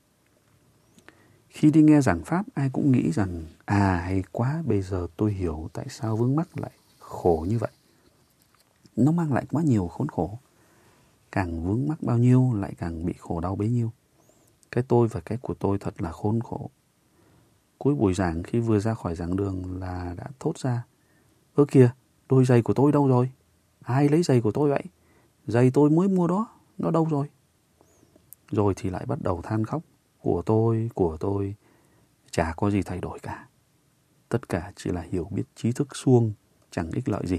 Khi đi nghe giảng pháp, ai cũng nghĩ rằng, à hay quá, bây giờ tôi hiểu tại sao vướng mắc lại khổ như vậy. Nó mang lại quá nhiều khốn khổ. Càng vướng mắc bao nhiêu lại càng bị khổ đau bấy nhiêu. Cái tôi và cái của tôi thật là khốn khổ. Cuối buổi giảng khi vừa ra khỏi giảng đường là đã thốt ra, ơ kìa, đôi giày của tôi đâu rồi? Ai lấy giày của tôi vậy? Giày tôi mới mua đó, nó đâu rồi? Rồi thì lại bắt đầu than khóc, của tôi, của tôi, chả có gì thay đổi cả. Tất cả chỉ là hiểu biết trí thức suông, chẳng ích lợi gì.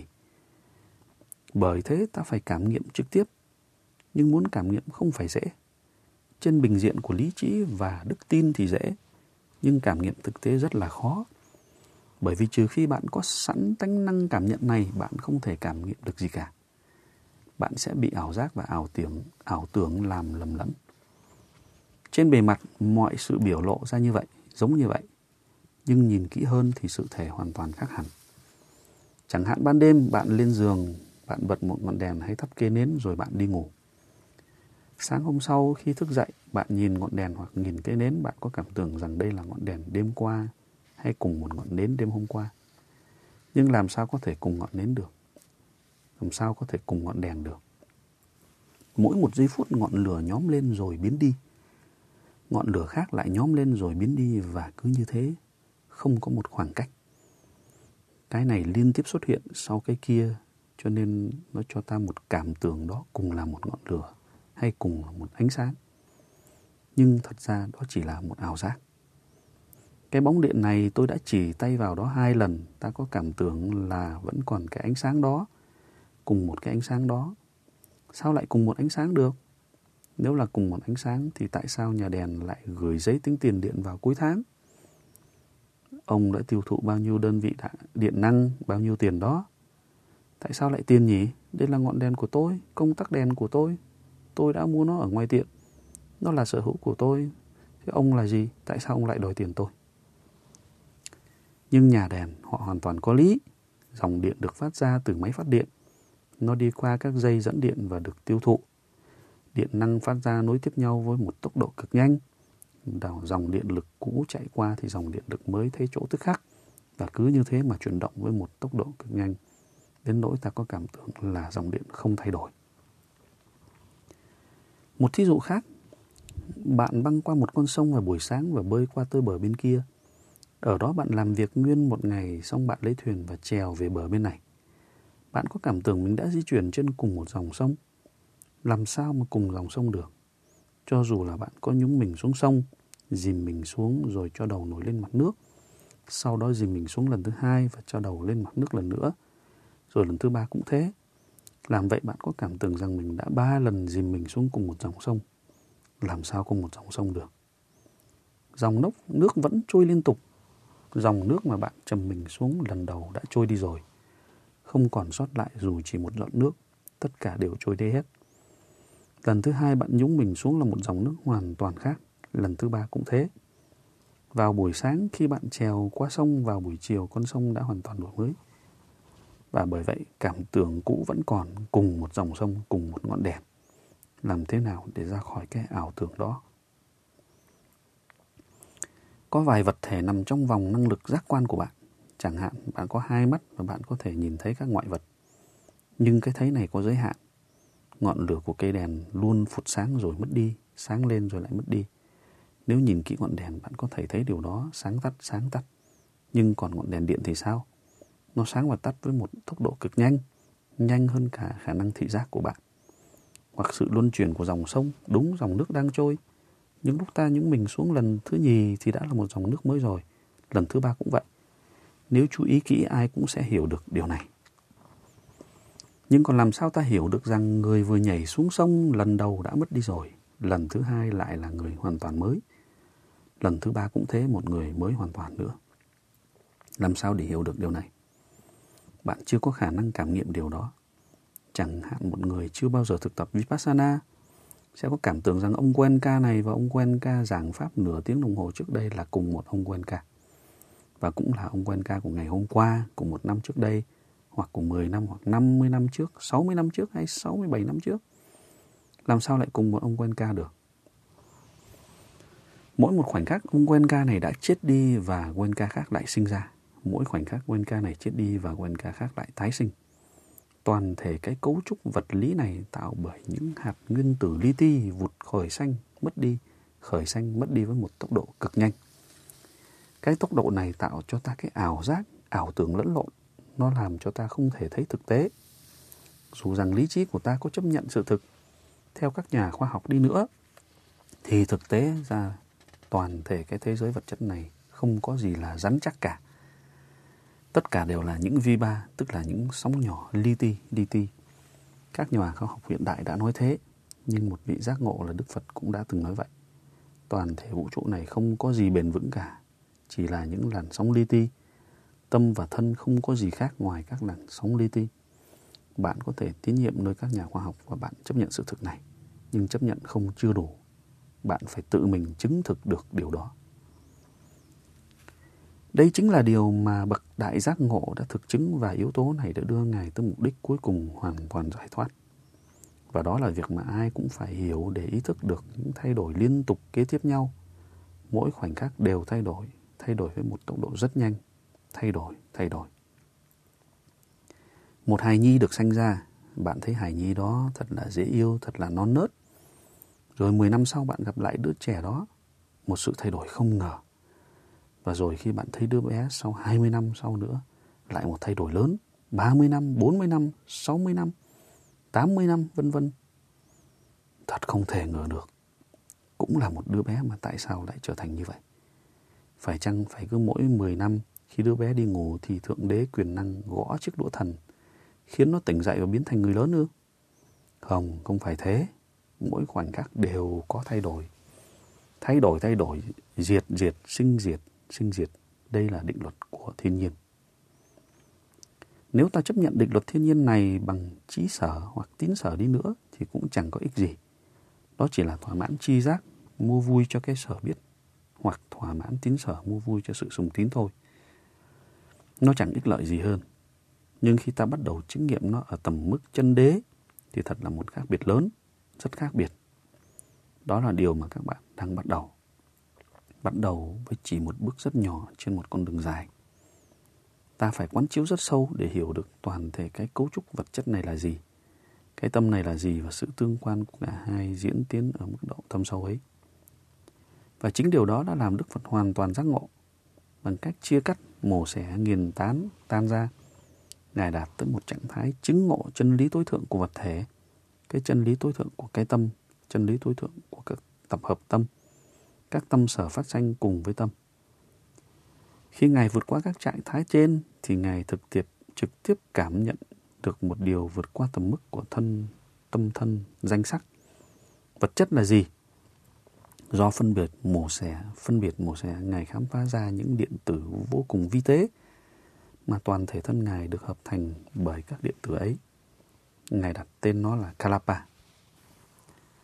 Bởi thế ta phải cảm nghiệm trực tiếp, nhưng muốn cảm nghiệm không phải dễ. Trên bình diện của lý trí và đức tin thì dễ, nhưng cảm nghiệm thực tế rất là khó. Bởi vì trừ khi bạn có sẵn tánh năng cảm nhận này, bạn không thể cảm nghiệm được gì cả. Bạn sẽ bị ảo giác và ảo tưởng, ảo tưởng làm lầm lẫn. Trên bề mặt, mọi sự biểu lộ ra như vậy, giống như vậy. Nhưng nhìn kỹ hơn thì sự thể hoàn toàn khác hẳn. Chẳng hạn ban đêm bạn lên giường, bạn bật một ngọn đèn hay thắp cây nến rồi bạn đi ngủ. Sáng hôm sau khi thức dậy, bạn nhìn ngọn đèn hoặc nhìn cây nến, bạn có cảm tưởng rằng đây là ngọn đèn đêm qua hay cùng một ngọn nến đêm hôm qua. Nhưng làm sao có thể cùng ngọn nến được? Làm sao có thể cùng ngọn đèn được? Mỗi một giây phút ngọn lửa nhóm lên rồi biến đi. Ngọn lửa khác lại nhóm lên rồi biến đi và cứ như thế, không có một khoảng cách. Cái này liên tiếp xuất hiện sau cái kia, cho nên nó cho ta một cảm tưởng đó cùng là một ngọn lửa hay cùng là một ánh sáng. Nhưng thật ra đó chỉ là một ảo giác. Cái bóng điện này tôi đã chỉ tay vào đó hai lần, ta có cảm tưởng là vẫn còn cái ánh sáng đó, cùng một cái ánh sáng đó. Sao lại cùng một ánh sáng được? Nếu là cùng một ánh sáng thì tại sao nhà đèn lại gửi giấy tính tiền điện vào cuối tháng? Ông đã tiêu thụ bao nhiêu đơn vị điện năng, bao nhiêu tiền đó? Tại sao lại tiền nhỉ? Đây là ngọn đèn của tôi, công tắc đèn của tôi. Tôi đã mua nó ở ngoài tiệm. Nó là sở hữu của tôi. Thế ông là gì? Tại sao ông lại đòi tiền tôi? Nhưng nhà đèn họ hoàn toàn có lý. Dòng điện được phát ra từ máy phát điện. Nó đi qua các dây dẫn điện và được tiêu thụ. Điện năng phát ra nối tiếp nhau với một tốc độ cực nhanh. Dòng điện lực cũ chạy qua thì dòng điện lực mới thấy chỗ tức khắc. Và cứ như thế mà chuyển động với một tốc độ cực nhanh. Đến nỗi ta có cảm tưởng là dòng điện không thay đổi. Một thí dụ khác, bạn băng qua một con sông vào buổi sáng và bơi qua tới bờ bên kia. Ở đó bạn làm việc nguyên một ngày, xong bạn lấy thuyền và chèo về bờ bên này. Bạn có cảm tưởng mình đã di chuyển trên cùng một dòng sông. Làm sao mà cùng dòng sông được? Cho dù là bạn có nhúng mình xuống sông, dìm mình xuống rồi cho đầu nổi lên mặt nước, sau đó dìm mình xuống lần thứ hai và cho đầu lên mặt nước lần nữa, rồi lần thứ ba cũng thế. Làm vậy bạn có cảm tưởng rằng mình đã ba lần dìm mình xuống cùng một dòng sông. Làm sao cùng một dòng sông được? Dòng nốc nước vẫn trôi liên tục. Dòng nước mà bạn chầm mình xuống lần đầu đã trôi đi rồi. Không còn sót lại dù chỉ một giọt nước. Tất cả đều trôi đi hết. Lần thứ hai bạn nhúng mình xuống là một dòng nước hoàn toàn khác. Lần thứ ba cũng thế. Vào buổi sáng khi bạn trèo qua sông, vào buổi chiều con sông đã hoàn toàn đổi mới. Và bởi vậy cảm tưởng cũ vẫn còn, cùng một dòng sông, cùng một ngọn đèn. Làm thế nào để ra khỏi cái ảo tưởng đó? Có vài vật thể nằm trong vòng năng lực giác quan của bạn. Chẳng hạn bạn có hai mắt và bạn có thể nhìn thấy các ngoại vật. Nhưng cái thấy này có giới hạn. Ngọn lửa của cây đèn luôn phụt sáng rồi mất đi, sáng lên rồi lại mất đi. Nếu nhìn kỹ ngọn đèn bạn có thể thấy điều đó, sáng tắt, sáng tắt. Nhưng còn ngọn đèn điện thì sao? Nó sáng và tắt với một tốc độ cực nhanh, nhanh hơn cả khả năng thị giác của bạn. Hoặc sự luân chuyển của dòng sông, đúng dòng nước đang trôi. Nhưng lúc ta nhúng mình xuống lần thứ nhì thì đã là một dòng nước mới rồi. Lần thứ ba cũng vậy. Nếu chú ý kỹ ai cũng sẽ hiểu được điều này. Nhưng còn làm sao ta hiểu được rằng người vừa nhảy xuống sông lần đầu đã mất đi rồi, lần thứ hai lại là người hoàn toàn mới, lần thứ ba cũng thế, một người mới hoàn toàn nữa. Làm sao để hiểu được điều này? Bạn chưa có khả năng cảm nghiệm điều đó. Chẳng hạn một người chưa bao giờ thực tập Vipassana sẽ có cảm tưởng rằng ông Goenka này và ông Goenka giảng pháp nửa tiếng đồng hồ trước đây là cùng một ông Goenka. Và cũng là ông Goenka của ngày hôm qua, của một năm trước đây, hoặc của mười năm, hoặc năm mươi năm trước, sáu mươi năm trước hay sáu mươi bảy năm trước. Làm sao lại cùng một ông Goenka được? Mỗi một khoảnh khắc ông Goenka này đã chết đi và Goenka khác lại sinh ra. Mỗi khoảnh khắc Goenka này chết đi và Goenka khác lại tái sinh. Toàn thể cái cấu trúc vật lý này tạo bởi những hạt nguyên tử li ti vụt khởi sanh, mất đi, khởi sanh, mất đi với một tốc độ cực nhanh. Cái tốc độ này tạo cho ta cái ảo giác, ảo tưởng lẫn lộn. Nó làm cho ta không thể thấy thực tế. Dù rằng lý trí của ta có chấp nhận sự thực, theo các nhà khoa học đi nữa, thì thực tế ra toàn thể cái thế giới vật chất này không có gì là rắn chắc cả. Tất cả đều là những vi ba, tức là những sóng nhỏ li ti, li ti. Các nhà khoa học hiện đại đã nói thế, nhưng một vị giác ngộ là Đức Phật cũng đã từng nói vậy. Toàn thể vũ trụ này không có gì bền vững cả, chỉ là những làn sóng li ti. Tâm và thân không có gì khác ngoài các làn sóng li ti. Bạn có thể tín nhiệm nơi các nhà khoa học và bạn chấp nhận sự thực này, nhưng chấp nhận không chưa đủ. Bạn phải tự mình chứng thực được điều đó. Đây chính là điều mà bậc đại giác ngộ đã thực chứng, và yếu tố này đã đưa Ngài tới mục đích cuối cùng hoàn toàn giải thoát. Và đó là việc mà ai cũng phải hiểu để ý thức được những thay đổi liên tục kế tiếp nhau. Mỗi khoảnh khắc đều thay đổi, thay đổi với một tốc độ rất nhanh. Thay đổi, thay đổi. Một hài nhi được sanh ra, bạn thấy hài nhi đó thật là dễ yêu, thật là non nớt. Rồi mười năm sau bạn gặp lại đứa trẻ đó, một sự thay đổi không ngờ. Và rồi khi bạn thấy đứa bé sau hai mươi năm sau nữa, lại một thay đổi lớn, ba mươi năm, bốn mươi năm, sáu mươi năm, tám mươi năm, vân vân. Thật không thể ngờ được. Cũng là một đứa bé mà tại sao lại trở thành như vậy? Phải chăng phải cứ mỗi mười năm, khi đứa bé đi ngủ thì Thượng Đế quyền năng gõ chiếc đũa thần, khiến nó tỉnh dậy và biến thành người lớn ư? Không, không phải thế. Mỗi khoảnh khắc đều có thay đổi. Thay đổi, thay đổi, diệt, diệt, sinh diệt, sinh diệt. Đây là định luật của thiên nhiên. Nếu ta chấp nhận định luật thiên nhiên này bằng trí sở hoặc tín sở đi nữa thì cũng chẳng có ích gì. Đó chỉ là thỏa mãn tri giác, mua vui cho cái sở biết, hoặc thỏa mãn tín sở mua vui cho sự sùng tín thôi. Nó chẳng ích lợi gì hơn. Nhưng khi ta bắt đầu chứng nghiệm nó ở tầm mức chân đế thì thật là một khác biệt lớn, rất khác biệt. Đó là điều mà các bạn đang bắt đầu. Bắt đầu với chỉ một bước rất nhỏ trên một con đường dài. Ta phải quán chiếu rất sâu để hiểu được toàn thể cái cấu trúc vật chất này là gì, cái tâm này là gì, và sự tương quan của cả hai diễn tiến ở mức độ thâm sâu ấy. Và chính điều đó đã làm Đức Phật hoàn toàn giác ngộ. Bằng cách chia cắt, mổ xẻ, nghiền tán, tan ra, Ngài đạt tới một trạng thái chứng ngộ chân lý tối thượng của vật thể, cái chân lý tối thượng của cái tâm, chân lý tối thượng của các tập hợp tâm, các tâm sở phát sanh cùng với tâm. Khi Ngài vượt qua các trạng thái trên thì Ngài thực tiếp, trực tiếp cảm nhận được một điều vượt qua tầm mức của thân, tâm thân, danh sắc. Vật chất là gì? Do phân biệt mổ xẻ, phân biệt mổ xẻ, Ngài khám phá ra những điện tử vô cùng vi tế mà toàn thể thân Ngài được hợp thành bởi các điện tử ấy. Ngài đặt tên nó là Kalapa.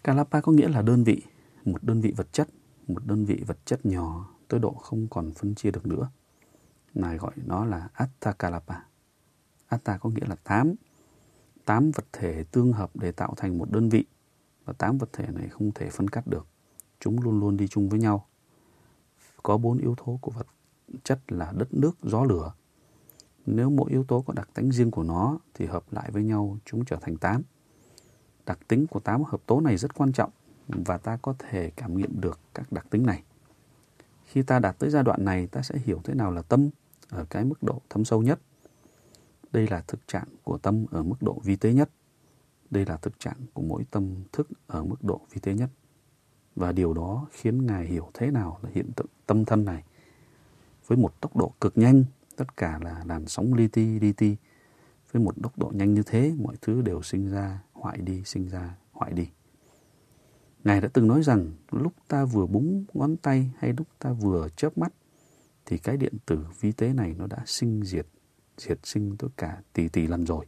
Kalapa có nghĩa là đơn vị, một đơn vị vật chất, một đơn vị vật chất nhỏ tới độ không còn phân chia được nữa. Ngài gọi nó là Atta Kalapa. Atta có nghĩa là tám. Tám vật thể tương hợp để tạo thành một đơn vị. Và tám vật thể này không thể phân cắt được. Chúng luôn luôn đi chung với nhau. Có bốn yếu tố của vật chất là đất, nước, gió, lửa. Nếu mỗi yếu tố có đặc tính riêng của nó thì hợp lại với nhau chúng trở thành tám. Đặc tính của tám hợp tố này rất quan trọng và ta có thể cảm nghiệm được các đặc tính này. Khi ta đạt tới giai đoạn này, ta sẽ hiểu thế nào là tâm ở cái mức độ thâm sâu nhất. Đây là thực trạng của tâm ở mức độ vi tế nhất. Đây là thực trạng của mỗi tâm thức ở mức độ vi tế nhất. Và điều đó khiến Ngài hiểu thế nào là hiện tượng tâm thân này. Với một tốc độ cực nhanh, tất cả là làn sóng li ti li ti. Với một tốc độ nhanh như thế, mọi thứ đều sinh ra, hoại đi, sinh ra, hoại đi. Ngài đã từng nói rằng lúc ta vừa búng ngón tay hay lúc ta vừa chớp mắt thì cái điện tử vi tế này nó đã sinh diệt, diệt sinh tất cả tỷ tỷ lần rồi.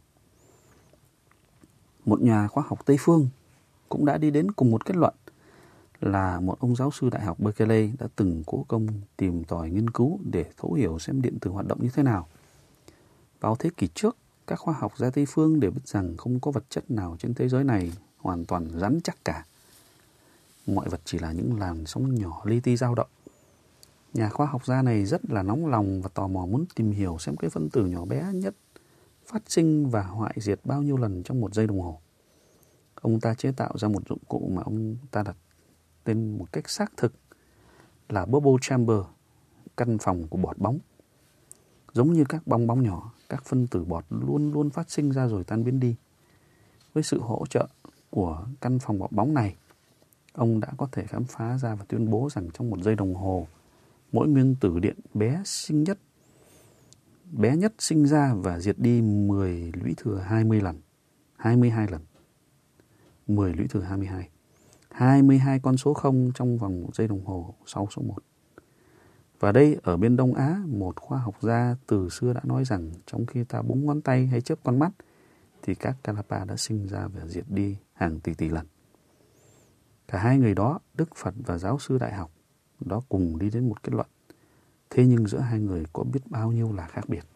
Một nhà khoa học Tây phương cũng đã đi đến cùng một kết luận là một ông giáo sư Đại học Berkeley đã từng cố công tìm tòi nghiên cứu để thấu hiểu xem điện tử hoạt động như thế nào. Vào thế kỷ trước, các khoa học gia Tây phương đều biết rằng không có vật chất nào trên thế giới này hoàn toàn rắn chắc cả. Mọi vật chỉ là những làn sóng nhỏ li ti dao động. Nhà khoa học gia này rất là nóng lòng và tò mò muốn tìm hiểu xem cái phân tử nhỏ bé nhất phát sinh và hoại diệt bao nhiêu lần trong một giây đồng hồ. Ông ta chế tạo ra một dụng cụ mà ông ta đặt tên một cách xác thực là bubble chamber, căn phòng của bọt bóng. Giống như các bong bóng nhỏ, các phân tử bọt luôn luôn phát sinh ra rồi tan biến đi. Với sự hỗ trợ của căn phòng bọt bóng này, ông đã có thể khám phá ra và tuyên bố rằng trong một giây đồng hồ, mỗi nguyên tử điện bé sinh nhất, bé nhất sinh ra và diệt đi mười lũy thừa hai mươi lần, hai mươi hai lần. mười lũy thừa hai mươi hai. hai mươi hai con số không trong vòng một giây đồng hồ sau số một. Và đây ở bên Đông Á, một khoa học gia từ xưa đã nói rằng trong khi ta búng ngón tay hay chớp con mắt thì các Kalapa đã sinh ra và diệt đi hàng tỷ tỷ lần. Cả hai người đó, Đức Phật và giáo sư đại học, đó cùng đi đến một kết luận. Thế nhưng giữa hai người có biết bao nhiêu là khác biệt.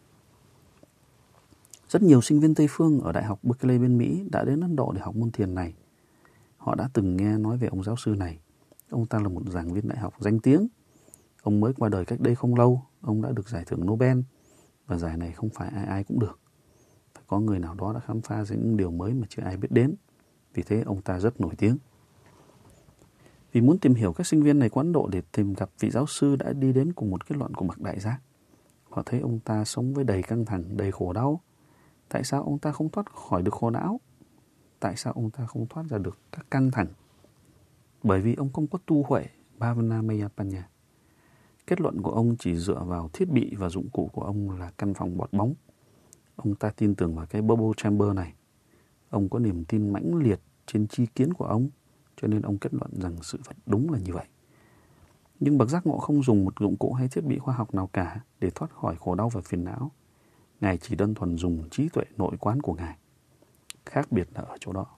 Rất nhiều sinh viên Tây phương ở Đại học Berkeley bên Mỹ đã đến Ấn Độ để học môn thiền này. Họ đã từng nghe nói về ông giáo sư này. Ông ta là một giảng viên đại học danh tiếng. Ông mới qua đời cách đây không lâu. Ông đã được giải thưởng Nobel. Và giải này không phải ai ai cũng được. Phải có người nào đó đã khám phá ra những điều mới mà chưa ai biết đến. Vì thế ông ta rất nổi tiếng. Vì muốn tìm hiểu các sinh viên này của Ấn Độ để tìm gặp vị giáo sư đã đi đến cùng một kết luận của bậc đại giác. Họ thấy ông ta sống với đầy căng thẳng, đầy khổ đau. Tại sao ông ta không thoát khỏi được khổ não? Tại sao ông ta không thoát ra được các căng thẳng? Bởi vì ông không có tu huệ Bhavana Maya Panya. Kết luận của ông chỉ dựa vào thiết bị và dụng cụ của ông là căn phòng bọt bóng. Ông ta tin tưởng vào cái bubble chamber này. Ông có niềm tin mãnh liệt trên tri kiến của ông, cho nên ông kết luận rằng sự vật đúng là như vậy. Nhưng bậc giác ngộ không dùng một dụng cụ hay thiết bị khoa học nào cả để thoát khỏi khổ đau và phiền não. Ngài chỉ đơn thuần dùng trí tuệ nội quán của Ngài. Khác biệt là ở chỗ đó.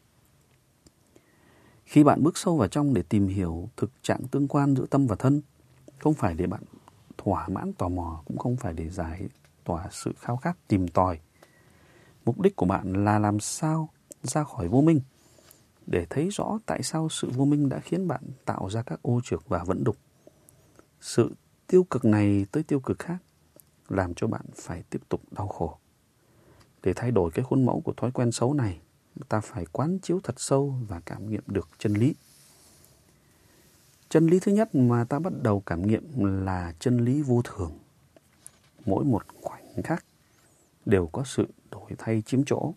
Khi bạn bước sâu vào trong để tìm hiểu thực trạng tương quan giữa tâm và thân, không phải để bạn thỏa mãn tò mò, cũng không phải để giải tỏa sự khao khát tìm tòi. Mục đích của bạn là làm sao ra khỏi vô minh, để thấy rõ tại sao sự vô minh đã khiến bạn tạo ra các ô trược và vẫn đục. Sự tiêu cực này tới tiêu cực khác làm cho bạn phải tiếp tục đau khổ. Để thay đổi cái khuôn mẫu của thói quen xấu này, ta phải quán chiếu thật sâu và cảm nghiệm được chân lý. Chân lý thứ nhất mà ta bắt đầu cảm nghiệm là chân lý vô thường. Mỗi một khoảnh khắc đều có sự đổi thay chiếm chỗ.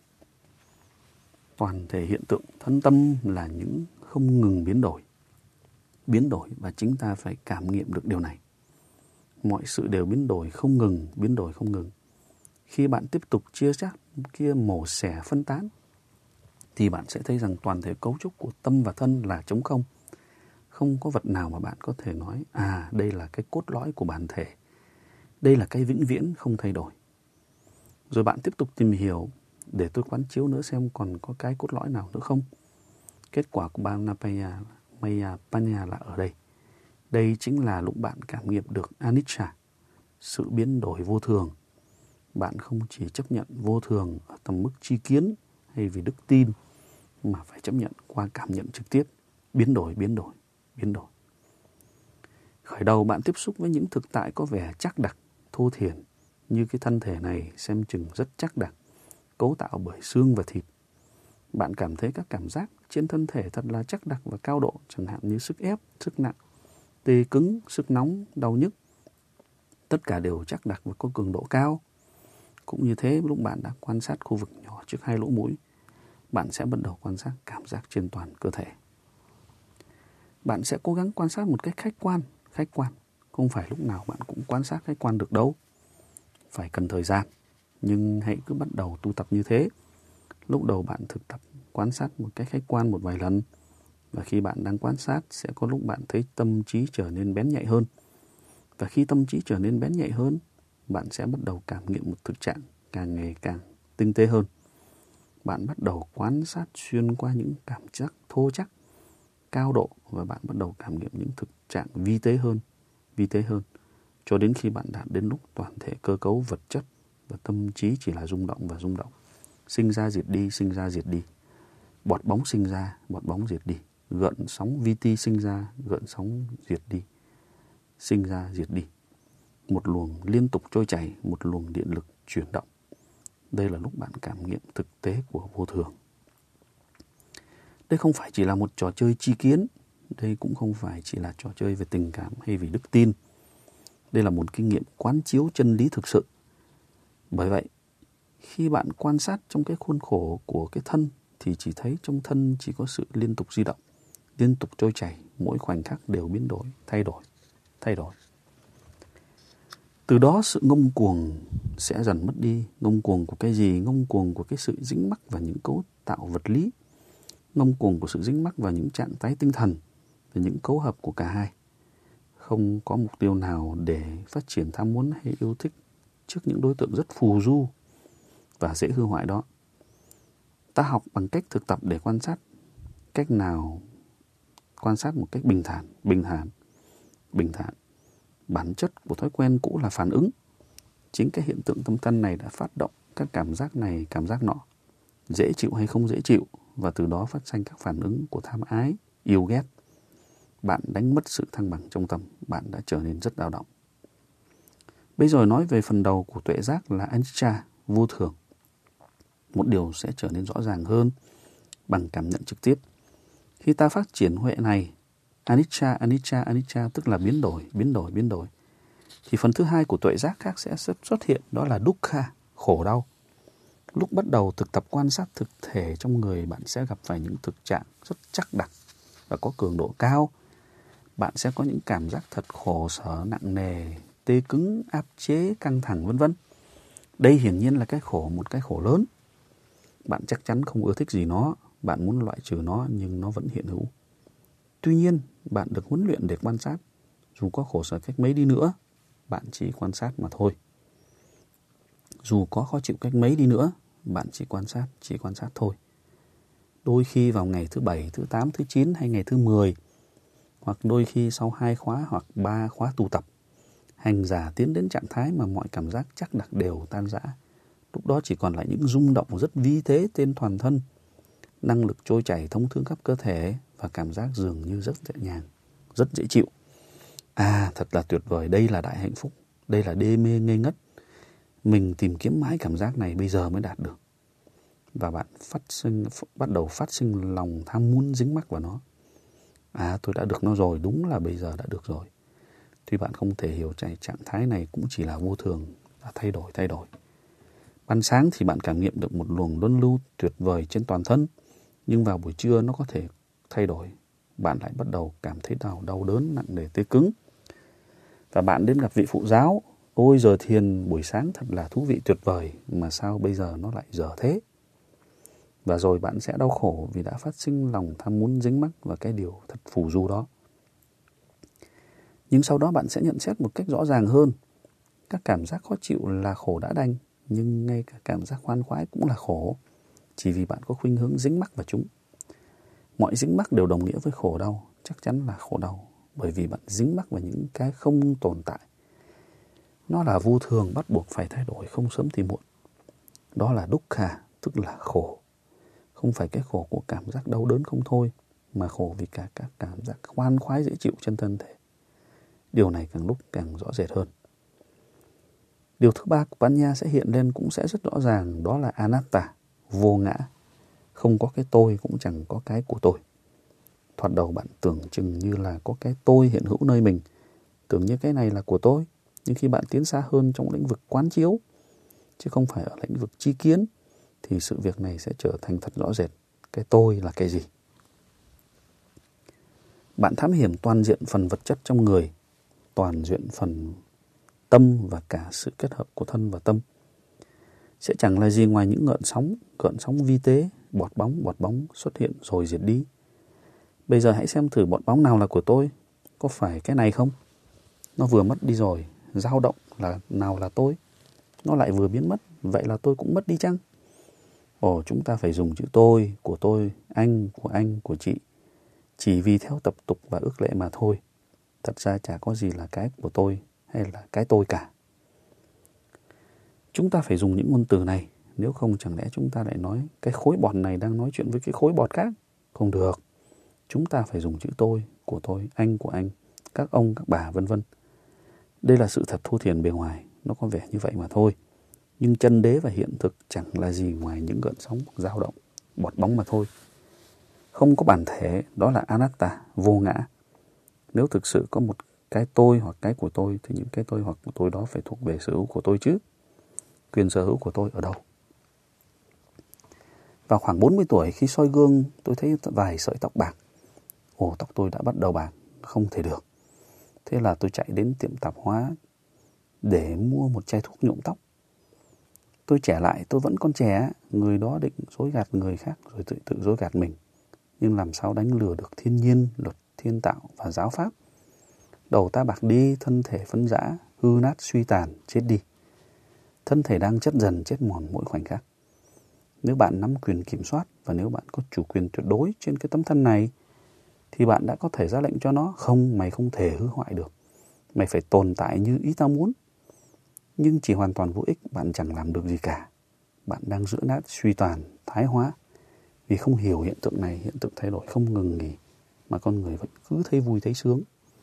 Toàn thể hiện tượng thân tâm là những không ngừng biến đổi. Biến đổi và chính ta phải cảm nghiệm được điều này. Mọi sự đều biến đổi không ngừng, biến đổi không ngừng. Khi bạn tiếp tục chia chác kia mổ xẻ phân tán, thì bạn sẽ thấy rằng toàn thể cấu trúc của tâm và thân là trống không. Không có vật nào mà bạn có thể nói, à đây là cái cốt lõi của bản thể. Đây là cái vĩnh viễn không thay đổi. Rồi bạn tiếp tục tìm hiểu để tôi quán chiếu nữa xem còn có cái cốt lõi nào nữa không. Kết quả của Bhavana Maya Panya là ở đây. Đây chính là lúc bạn cảm nghiệm được anicca, sự biến đổi vô thường. Bạn không chỉ chấp nhận vô thường ở tầm mức tri kiến hay vì đức tin, mà phải chấp nhận qua cảm nhận trực tiếp, biến đổi, biến đổi, biến đổi. Khởi đầu bạn tiếp xúc với những thực tại có vẻ chắc đặc, thô thiển, như cái thân thể này xem chừng rất chắc đặc, cấu tạo bởi xương và thịt. Bạn cảm thấy các cảm giác trên thân thể thật là chắc đặc và cao độ, chẳng hạn như sức ép, sức nặng, tê cứng, sức nóng, đau nhức. Tất cả đều chắc đặc và có cường độ cao. Cũng như thế, lúc bạn đã quan sát khu vực nhỏ trước hai lỗ mũi, bạn sẽ bắt đầu quan sát cảm giác trên toàn cơ thể. Bạn sẽ cố gắng quan sát một cách khách quan, khách quan. Không phải lúc nào bạn cũng quan sát khách quan được đâu. Phải cần thời gian. Nhưng hãy cứ bắt đầu tu tập như thế. Lúc đầu bạn thực tập quan sát một cách khách quan một vài lần. Và khi bạn đang quan sát, sẽ có lúc bạn thấy tâm trí trở nên bén nhạy hơn. Và khi tâm trí trở nên bén nhạy hơn, bạn sẽ bắt đầu cảm nghiệm một thực trạng càng ngày càng tinh tế hơn. Bạn bắt đầu quan sát xuyên qua những cảm giác thô chắc, cao độ, và bạn bắt đầu cảm nghiệm những thực trạng vi tế hơn, vi tế hơn, cho đến khi bạn đạt đến lúc toàn thể cơ cấu vật chất và tâm trí chỉ là rung động và rung động. Sinh ra diệt đi, sinh ra diệt đi. Bọt bóng sinh ra, bọt bóng diệt đi. Gợn sóng vi ti sinh ra, gợn sóng diệt đi. Sinh ra diệt đi. Một luồng liên tục trôi chảy, một luồng điện lực chuyển động. Đây là lúc bạn cảm nghiệm thực tế của vô thường. Đây không phải chỉ là một trò chơi tri kiến. Đây cũng không phải chỉ là trò chơi về tình cảm hay vì đức tin. Đây là một kinh nghiệm quán chiếu chân lý thực sự. Bởi vậy, khi bạn quan sát trong cái khuôn khổ của cái thân, thì chỉ thấy trong thân chỉ có sự liên tục di động, liên tục trôi chảy, mỗi khoảnh khắc đều biến đổi, thay đổi, thay đổi. Từ đó sự ngông cuồng sẽ dần mất đi. Ngông cuồng của cái gì? Ngông cuồng của cái sự dính mắc vào những cấu tạo vật lý. Ngông cuồng của sự dính mắc vào những trạng thái tinh thần và những cấu hợp của cả hai. Không có mục tiêu nào để phát triển tham muốn hay yêu thích trước những đối tượng rất phù du và dễ hư hoại đó. Ta học bằng cách thực tập để quan sát. Cách nào quan sát một cách bình thản, bình thản, bình thản. Bản chất của thói quen cũ là phản ứng. Chính cái hiện tượng tâm thân này đã phát động các cảm giác này, cảm giác nọ, dễ chịu hay không dễ chịu, và từ đó phát sinh các phản ứng của tham ái, yêu ghét. Bạn đánh mất sự thăng bằng trong tâm, bạn đã trở nên rất dao động. Bây giờ nói về phần đầu của tuệ giác là anicca, vô thường. Một điều sẽ trở nên rõ ràng hơn bằng cảm nhận trực tiếp. Khi ta phát triển huệ này, anicca, anicca, anicca, tức là biến đổi, biến đổi, biến đổi, thì phần thứ hai của tuệ giác khác sẽ xuất hiện, đó là dukkha, khổ đau. Lúc bắt đầu thực tập quan sát thực thể trong người, bạn sẽ gặp phải những thực trạng rất chắc đặc và có cường độ cao. Bạn sẽ có những cảm giác thật khổ sở, nặng nề, tê cứng, áp chế, căng thẳng, vân vân. Đây hiển nhiên là cái khổ, một cái khổ lớn. Bạn chắc chắn không ưa thích gì nó, bạn muốn loại trừ nó, nhưng nó vẫn hiện hữu. Tuy nhiên, bạn được huấn luyện để quan sát. Dù có khổ sở cách mấy đi nữa, bạn chỉ quan sát mà thôi. Dù có khó chịu cách mấy đi nữa, bạn chỉ quan sát, chỉ quan sát thôi. Đôi khi vào ngày thứ bảy, thứ tám, thứ chín hay ngày thứ mười, hoặc đôi khi sau hai khóa hoặc ba khóa tu tập, hành giả tiến đến trạng thái mà mọi cảm giác chắc đặc đều tan rã. Lúc đó chỉ còn lại những rung động rất vi tế trên toàn thân, năng lực trôi chảy thông thương khắp cơ thể và cảm giác dường như rất nhẹ nhàng, rất dễ chịu. À, thật là tuyệt vời, đây là đại hạnh phúc, đây là đê mê ngây ngất. Mình tìm kiếm mãi cảm giác này bây giờ mới đạt được. Và bạn phát sinh, bắt đầu phát sinh lòng tham muốn dính mắc vào nó. À, tôi đã được nó rồi, đúng là bây giờ đã được rồi. Tuy bạn không thể hiểu trạng thái này cũng chỉ là vô thường, là thay đổi, thay đổi. Ban sáng thì bạn cảm nghiệm được một luồng luân lưu tuyệt vời trên toàn thân, nhưng vào buổi trưa nó có thể thay đổi. Bạn lại bắt đầu cảm thấy đau, đau đớn, nặng nề, tê cứng. Và bạn đến gặp vị phụ giáo. Ôi, giờ thiền buổi sáng thật là thú vị tuyệt vời, mà sao bây giờ nó lại dở thế? Và rồi bạn sẽ đau khổ vì đã phát sinh lòng tham muốn dính mắc vào cái điều thật phù du đó. Nhưng sau đó bạn sẽ nhận xét một cách rõ ràng hơn. Các cảm giác khó chịu là khổ đã đành, nhưng ngay cả cảm giác khoan khoái cũng là khổ, chỉ vì bạn có khuynh hướng dính mắc vào chúng. Mọi dính mắc đều đồng nghĩa với khổ đau, chắc chắn là khổ đau, bởi vì bạn dính mắc vào những cái không tồn tại. Nó là vô thường, bắt buộc phải thay đổi, không sớm thì muộn. Đó là dukkha, tức là khổ. Không phải cái khổ của cảm giác đau đớn không thôi, mà khổ vì cả các cảm giác khoan khoái dễ chịu trên thân thể. Điều này càng lúc càng rõ rệt hơn. Điều thứ ba của Panya sẽ hiện lên cũng sẽ rất rõ ràng, đó là anatta, vô ngã. Không có cái tôi cũng chẳng có cái của tôi. Thoạt đầu bạn tưởng chừng như là có cái tôi hiện hữu nơi mình, tưởng như cái này là của tôi. Nhưng khi bạn tiến xa hơn trong lĩnh vực quán chiếu, chứ không phải ở lĩnh vực tri kiến, thì sự việc này sẽ trở thành thật rõ rệt. Cái tôi là cái gì? Bạn thám hiểm toàn diện phần vật chất trong người, toàn diện phần tâm và cả sự kết hợp của thân và tâm. Sẽ chẳng là gì ngoài những gợn sóng, gợn sóng vi tế, bọt bóng, bọt bóng xuất hiện rồi diệt đi. Bây giờ hãy xem thử bọt bóng nào là của tôi, có phải cái này không? Nó vừa mất đi rồi, dao động là nào là tôi? Nó lại vừa biến mất, vậy là tôi cũng mất đi chăng? Ồ, chúng ta phải dùng chữ tôi, của tôi, anh, của anh, của chị, chỉ vì theo tập tục và ước lệ mà thôi. Thật ra chả có gì là cái của tôi hay là cái tôi cả. Chúng ta phải dùng những ngôn từ này, nếu không chẳng lẽ chúng ta lại nói cái khối bọt này đang nói chuyện với cái khối bọt khác? Không được. Chúng ta phải dùng chữ tôi, của tôi, anh, của anh, các ông, các bà, vân vân. Đây là sự thật thô thiển bề ngoài, nó có vẻ như vậy mà thôi. Nhưng chân đế và hiện thực chẳng là gì ngoài những gợn sóng, dao động, bọt bóng mà thôi. Không có bản thể, đó là anatta, vô ngã. Nếu thực sự có một cái tôi hoặc cái của tôi, thì những cái tôi hoặc của tôi đó phải thuộc về sở hữu của tôi chứ. Quyền sở hữu của tôi ở đâu? Vào khoảng bốn mươi tuổi, khi soi gương, tôi thấy vài sợi tóc bạc. Ồ, tóc tôi đã bắt đầu bạc, không thể được. Thế là tôi chạy đến tiệm tạp hóa để mua một chai thuốc nhuộm tóc. Tôi trẻ lại, tôi vẫn còn trẻ, người đó định dối gạt người khác rồi tự tự dối gạt mình. Nhưng làm sao đánh lừa được thiên nhiên, luật thiên tạo và giáo pháp? Đầu ta bạc đi, thân thể phân rã, hư nát suy tàn, chết đi. Thân thể đang chất dần, chết mòn mỗi khoảnh khắc. Nếu bạn nắm quyền kiểm soát và nếu bạn có chủ quyền tuyệt đối trên cái tấm thân này, thì bạn đã có thể ra lệnh cho nó, không, mày không thể hư hoại được. Mày phải tồn tại như ý tao muốn. Nhưng chỉ hoàn toàn vô ích, bạn chẳng làm được gì cả. Bạn đang rữa nát, suy toàn, thái hóa. Vì không hiểu hiện tượng này, hiện tượng thay đổi không ngừng nghỉ, mà con người vẫn cứ thấy vui thấy sướng.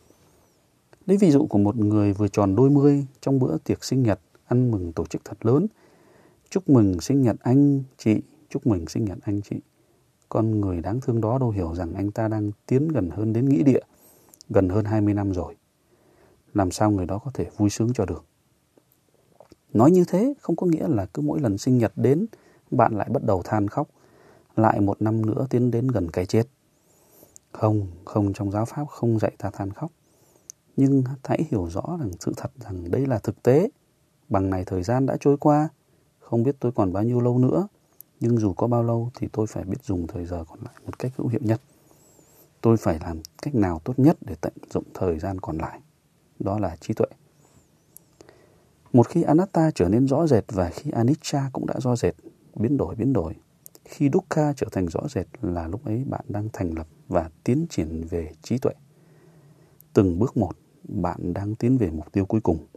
Lấy ví dụ của một người vừa tròn đôi mươi trong bữa tiệc sinh nhật, ăn mừng tổ chức thật lớn. Chúc mừng sinh nhật anh chị, chúc mừng sinh nhật anh chị. Con người đáng thương đó đâu hiểu rằng anh ta đang tiến gần hơn đến nghĩa địa, gần hơn hai mươi năm rồi. Làm sao người đó có thể vui sướng cho được? Nói như thế không có nghĩa là cứ mỗi lần sinh nhật đến, bạn lại bắt đầu than khóc, lại một năm nữa tiến đến gần cái chết. Không, không, trong giáo pháp không dạy ta than khóc. Nhưng hãy hiểu rõ rằng sự thật rằng đây là thực tế. Bằng này thời gian đã trôi qua, không biết tôi còn bao nhiêu lâu nữa. Nhưng dù có bao lâu thì tôi phải biết dùng thời giờ còn lại một cách hữu hiệu nhất. Tôi phải làm cách nào tốt nhất để tận dụng thời gian còn lại. Đó là trí tuệ. Một khi anatta trở nên rõ rệt và khi anicca cũng đã rõ rệt, biến đổi biến đổi. Khi dukkha trở thành rõ rệt là lúc ấy bạn đang thành lập và tiến triển về trí tuệ. Từng bước một, bạn đang tiến về mục tiêu cuối cùng.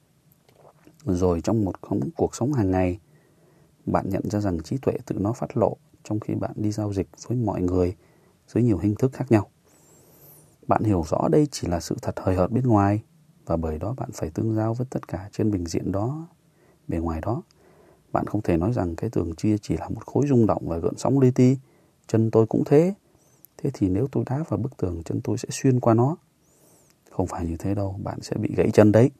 Rồi trong một cuộc sống hàng ngày, bạn nhận ra rằng trí tuệ tự nó phát lộ trong khi bạn đi giao dịch với mọi người dưới nhiều hình thức khác nhau. Bạn hiểu rõ đây chỉ là sự thật hời hợt bên ngoài, và bởi đó bạn phải tương giao với tất cả trên bình diện đó, bề ngoài đó. Bạn không thể nói rằng cái tường chia chỉ là một khối rung động và gợn sóng li ti. Chân tôi cũng thế. Thế thì nếu tôi đá vào bức tường, chân tôi sẽ xuyên qua nó. Không phải như thế đâu, bạn sẽ bị gãy chân đấy.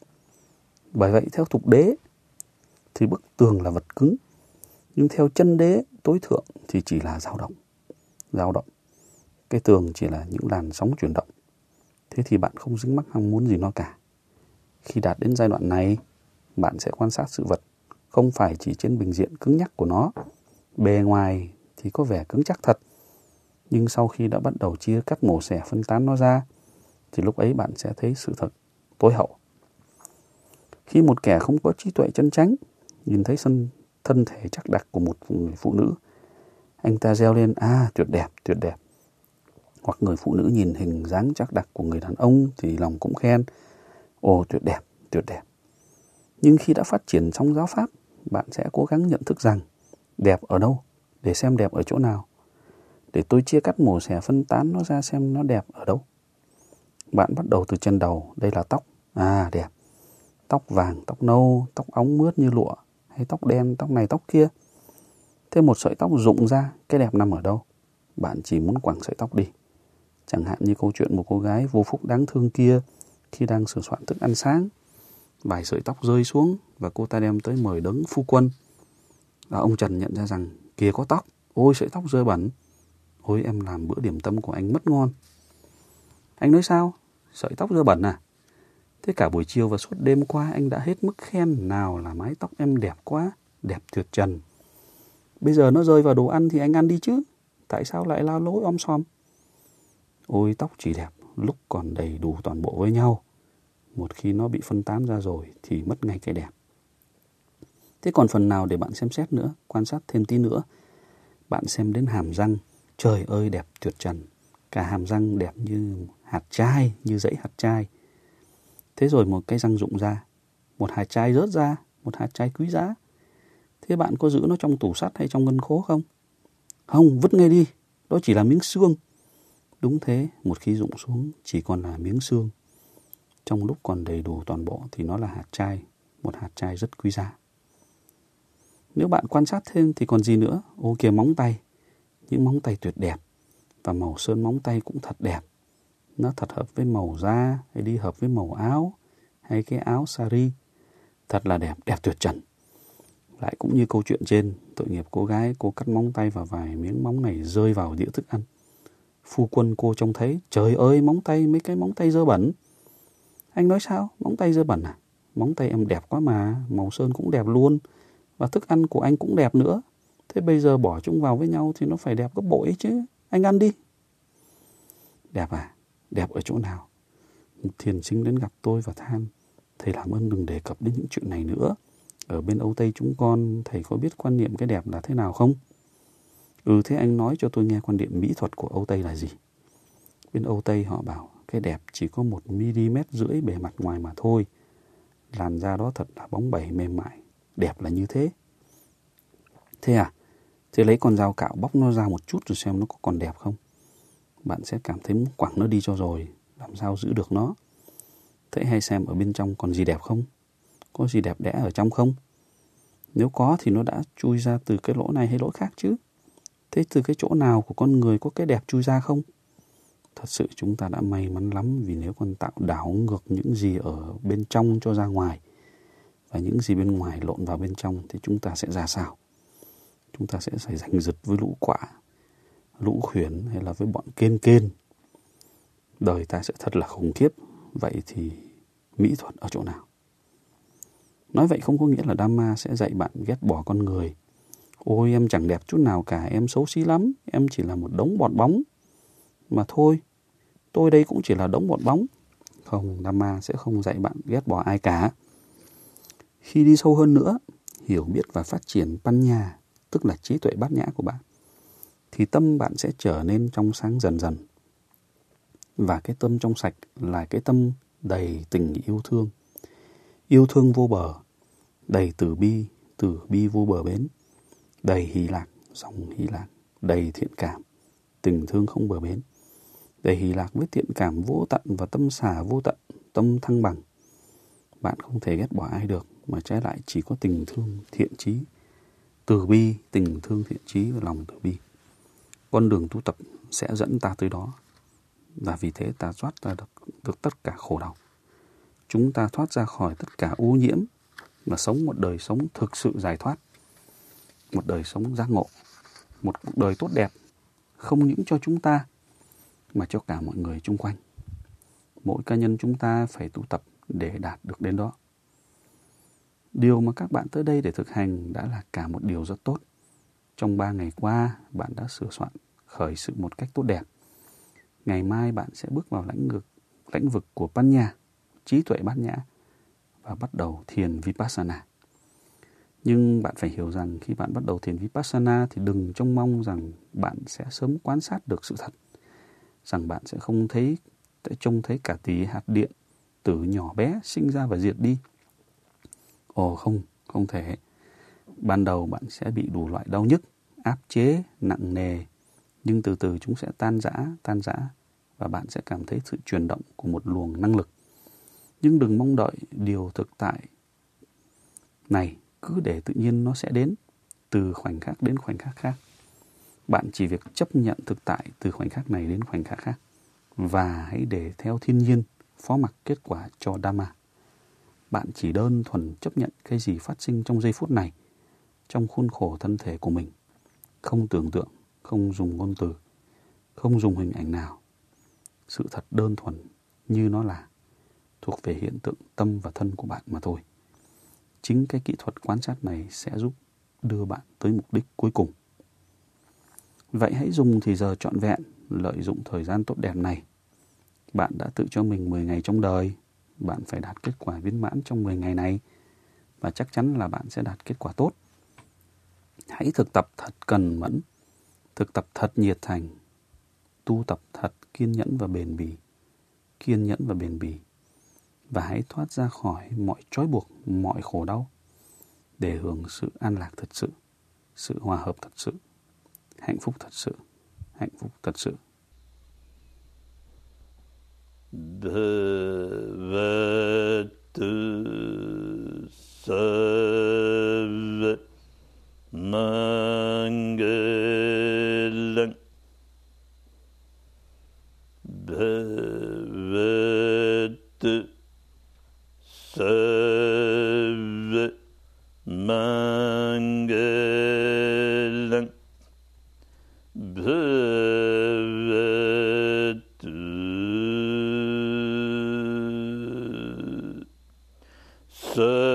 Bởi vậy theo tục đế thì bức tường là vật cứng. Nhưng theo chân đế tối thượng thì chỉ là dao động. Dao động. Cái tường chỉ là những làn sóng chuyển động. Thế thì bạn không dính mắc ham muốn gì nó cả. Khi đạt đến giai đoạn này, bạn sẽ quan sát sự vật không phải chỉ trên bình diện cứng nhắc của nó. Bề ngoài thì có vẻ cứng chắc thật, nhưng sau khi đã bắt đầu chia cắt mổ xẻ phân tán nó ra, thì lúc ấy bạn sẽ thấy sự thật tối hậu. Khi một kẻ không có trí tuệ chân chánh nhìn thấy sân thân thể chắc đặc của một người phụ nữ, Anh ta reo lên, à tuyệt đẹp, tuyệt đẹp. Hoặc người phụ nữ nhìn hình dáng chắc đặc của người đàn ông thì lòng cũng khen, ồ tuyệt đẹp, tuyệt đẹp. Nhưng khi đã phát triển trong giáo pháp, bạn sẽ cố gắng nhận thức rằng đẹp ở đâu, để xem đẹp ở chỗ nào. Để tôi chia cắt mổ xẻ phân tán nó ra xem nó đẹp ở đâu. Bạn bắt đầu từ chân đầu, đây là tóc, à đẹp. Tóc vàng, tóc nâu, tóc óng mướt như lụa, hay tóc đen, tóc này, tóc kia. Thêm một sợi tóc rụng ra, cái đẹp nằm ở đâu? Bạn chỉ muốn quẳng sợi tóc đi. Chẳng hạn như câu chuyện một cô gái vô phúc đáng thương kia khi đang sửa soạn thức ăn sáng. Vài sợi tóc rơi xuống và cô ta đem tới mời đấng phu quân. Và ông Trần nhận ra rằng, kìa có tóc, ôi sợi tóc rơi bẩn. Ôi em làm bữa điểm tâm của anh mất ngon. Anh nói sao? Sợi tóc rơi bẩn à? Thế cả buổi chiều và suốt đêm qua anh đã hết mức khen nào là mái tóc em đẹp quá, đẹp tuyệt trần. Bây giờ nó rơi vào đồ ăn thì anh ăn đi chứ. Tại sao lại lao lối om som? Ôi tóc chỉ đẹp lúc còn đầy đủ toàn bộ với nhau. Một khi nó bị phân tán ra rồi thì mất ngay cái đẹp. Thế còn phần nào để bạn xem xét nữa, quan sát thêm tí nữa. Bạn xem đến hàm răng, trời ơi đẹp tuyệt trần. Cả hàm răng đẹp như hạt trai, như dãy hạt trai. Thế rồi một cái răng rụng ra, một hạt trai rớt ra, một hạt trai quý giá. Thế bạn có giữ nó trong tủ sắt hay trong ngân khố không? Không, vứt ngay đi, đó chỉ là miếng xương. Đúng thế, một khi rụng xuống chỉ còn là miếng xương. Trong lúc còn đầy đủ toàn bộ thì nó là hạt trai, một hạt trai rất quý giá. Nếu bạn quan sát thêm thì còn gì nữa? Ô kìa móng tay, những móng tay tuyệt đẹp. Và màu sơn móng tay cũng thật đẹp. Nó thật hợp với màu da, hay đi hợp với màu áo, hay cái áo sari. Thật là đẹp, đẹp tuyệt trần. Lại cũng như câu chuyện trên, tội nghiệp cô gái, cô cắt móng tay và vài miếng móng này rơi vào đĩa thức ăn. Phu quân cô trông thấy, trời ơi móng tay, mấy cái móng tay dơ bẩn. Anh nói sao? Móng tay dơ bẩn à? Móng tay em đẹp quá mà, màu sơn cũng đẹp luôn. Và thức ăn của anh cũng đẹp nữa. Thế bây giờ bỏ chúng vào với nhau thì nó phải đẹp gấp bội chứ. Anh ăn đi. Đẹp à? Đẹp ở chỗ nào? Thiền sinh đến gặp tôi và than, thầy làm ơn đừng đề cập đến những chuyện này nữa. Ở bên Âu Tây chúng con, thầy có biết quan niệm cái đẹp là thế nào không? Ừ, thế anh nói cho tôi nghe quan niệm mỹ thuật của Âu Tây là gì? Bên Âu Tây họ bảo cái đẹp chỉ có một mm rưỡi bề mặt ngoài mà thôi. Làn da đó thật là bóng bẩy mềm mại. Đẹp là như thế. Thế à? Thế lấy con dao cạo bóc nó ra một chút rồi xem nó có còn đẹp không? Bạn sẽ cảm thấy muốn quẳng nó đi cho rồi. Làm sao giữ được nó? Thế hay xem ở bên trong còn gì đẹp không? Có gì đẹp đẽ ở trong không? Nếu có thì nó đã chui ra từ cái lỗ này hay lỗ khác chứ? Thế từ cái chỗ nào của con người có cái đẹp chui ra không? Thật sự chúng ta đã may mắn lắm, vì nếu còn tạo đảo ngược những gì ở bên trong cho ra ngoài và những gì bên ngoài lộn vào bên trong thì chúng ta sẽ ra sao? Chúng ta sẽ phải giành giật với lũ quạ, lũ khuyển hay là với bọn kên kên. Đời ta sẽ thật là khủng khiếp. Vậy thì mỹ thuật ở chỗ nào? Nói vậy không có nghĩa là Dhamma sẽ dạy bạn ghét bỏ con người. Ôi em chẳng đẹp chút nào cả, em xấu xí lắm, em chỉ là một đống bọt bóng. Mà thôi, tôi đây cũng chỉ là đống bọt bóng. Không, Dhamma sẽ không dạy bạn ghét bỏ ai cả. Khi đi sâu hơn nữa, hiểu biết và phát triển Panya, tức là trí tuệ bát nhã của bạn, thì tâm bạn sẽ trở nên trong sáng dần dần. Và cái tâm trong sạch là cái tâm đầy tình yêu thương. Yêu thương vô bờ, đầy từ bi, từ bi vô bờ bến, đầy hỷ lạc, dòng hỷ lạc, đầy thiện cảm, tình thương không bờ bến, đầy hỷ lạc với thiện cảm vô tận và tâm xả vô tận, tâm thăng bằng. Bạn không thể ghét bỏ ai được, mà trái lại chỉ có tình thương, thiện chí, từ bi, tình thương, thiện chí và lòng từ bi. Con đường tu tập sẽ dẫn ta tới đó. Và vì thế ta thoát ra được, được tất cả khổ đau. Chúng ta thoát ra khỏi tất cả ô nhiễm và sống một đời sống thực sự giải thoát. Một đời sống giác ngộ. Một cuộc đời tốt đẹp. Không những cho chúng ta mà cho cả mọi người chung quanh. Mỗi cá nhân chúng ta phải tu tập để đạt được đến đó. Điều mà các bạn tới đây để thực hành đã là cả một điều rất tốt. Trong ba ngày qua, bạn đã sửa soạn, khởi sự một cách tốt đẹp. Ngày mai bạn sẽ bước vào lãnh vực, lãnh vực của Panya, trí tuệ bát nhã, và bắt đầu thiền Vipassana. Nhưng bạn phải hiểu rằng khi bạn bắt đầu thiền Vipassana thì đừng trông mong rằng bạn sẽ sớm quan sát được sự thật, rằng bạn sẽ không thấy, sẽ trông thấy cả tỷ hạt điện tử nhỏ bé sinh ra và diệt đi. Ồ không, không thể. Ban đầu bạn sẽ bị đủ loại đau nhức, áp chế, nặng nề, nhưng từ từ chúng sẽ tan rã, tan rã và bạn sẽ cảm thấy sự chuyển động của một luồng năng lực. Nhưng đừng mong đợi điều thực tại này, cứ để tự nhiên nó sẽ đến từ khoảnh khắc đến khoảnh khắc khác. Bạn chỉ việc chấp nhận thực tại từ khoảnh khắc này đến khoảnh khắc khác và hãy để theo thiên nhiên phó mặc kết quả cho Dhamma. Bạn chỉ đơn thuần chấp nhận cái gì phát sinh trong giây phút này, trong khuôn khổ thân thể của mình. Không tưởng tượng, không dùng ngôn từ, không dùng hình ảnh nào. Sự thật đơn thuần như nó là, thuộc về hiện tượng tâm và thân của bạn mà thôi. Chính cái kỹ thuật quan sát này sẽ giúp đưa bạn tới mục đích cuối cùng. Vậy hãy dùng thì giờ trọn vẹn, lợi dụng thời gian tốt đẹp này. Bạn đã tự cho mình mười ngày trong đời, bạn phải đạt kết quả viên mãn trong mười ngày này và chắc chắn là bạn sẽ đạt kết quả tốt. Hãy thực tập thật cần mẫn, thực tập thật nhiệt thành, tu tập thật kiên nhẫn và bền bỉ, kiên nhẫn và bền bỉ. Và hãy thoát ra khỏi mọi trói buộc, mọi khổ đau để hưởng sự an lạc thật sự, sự hòa hợp thật sự, hạnh phúc thật sự, hạnh phúc thật sự. Bhagavatu Sarva Mangalam Bhagavatu Sarva Mangalam Bhagavatu Sarva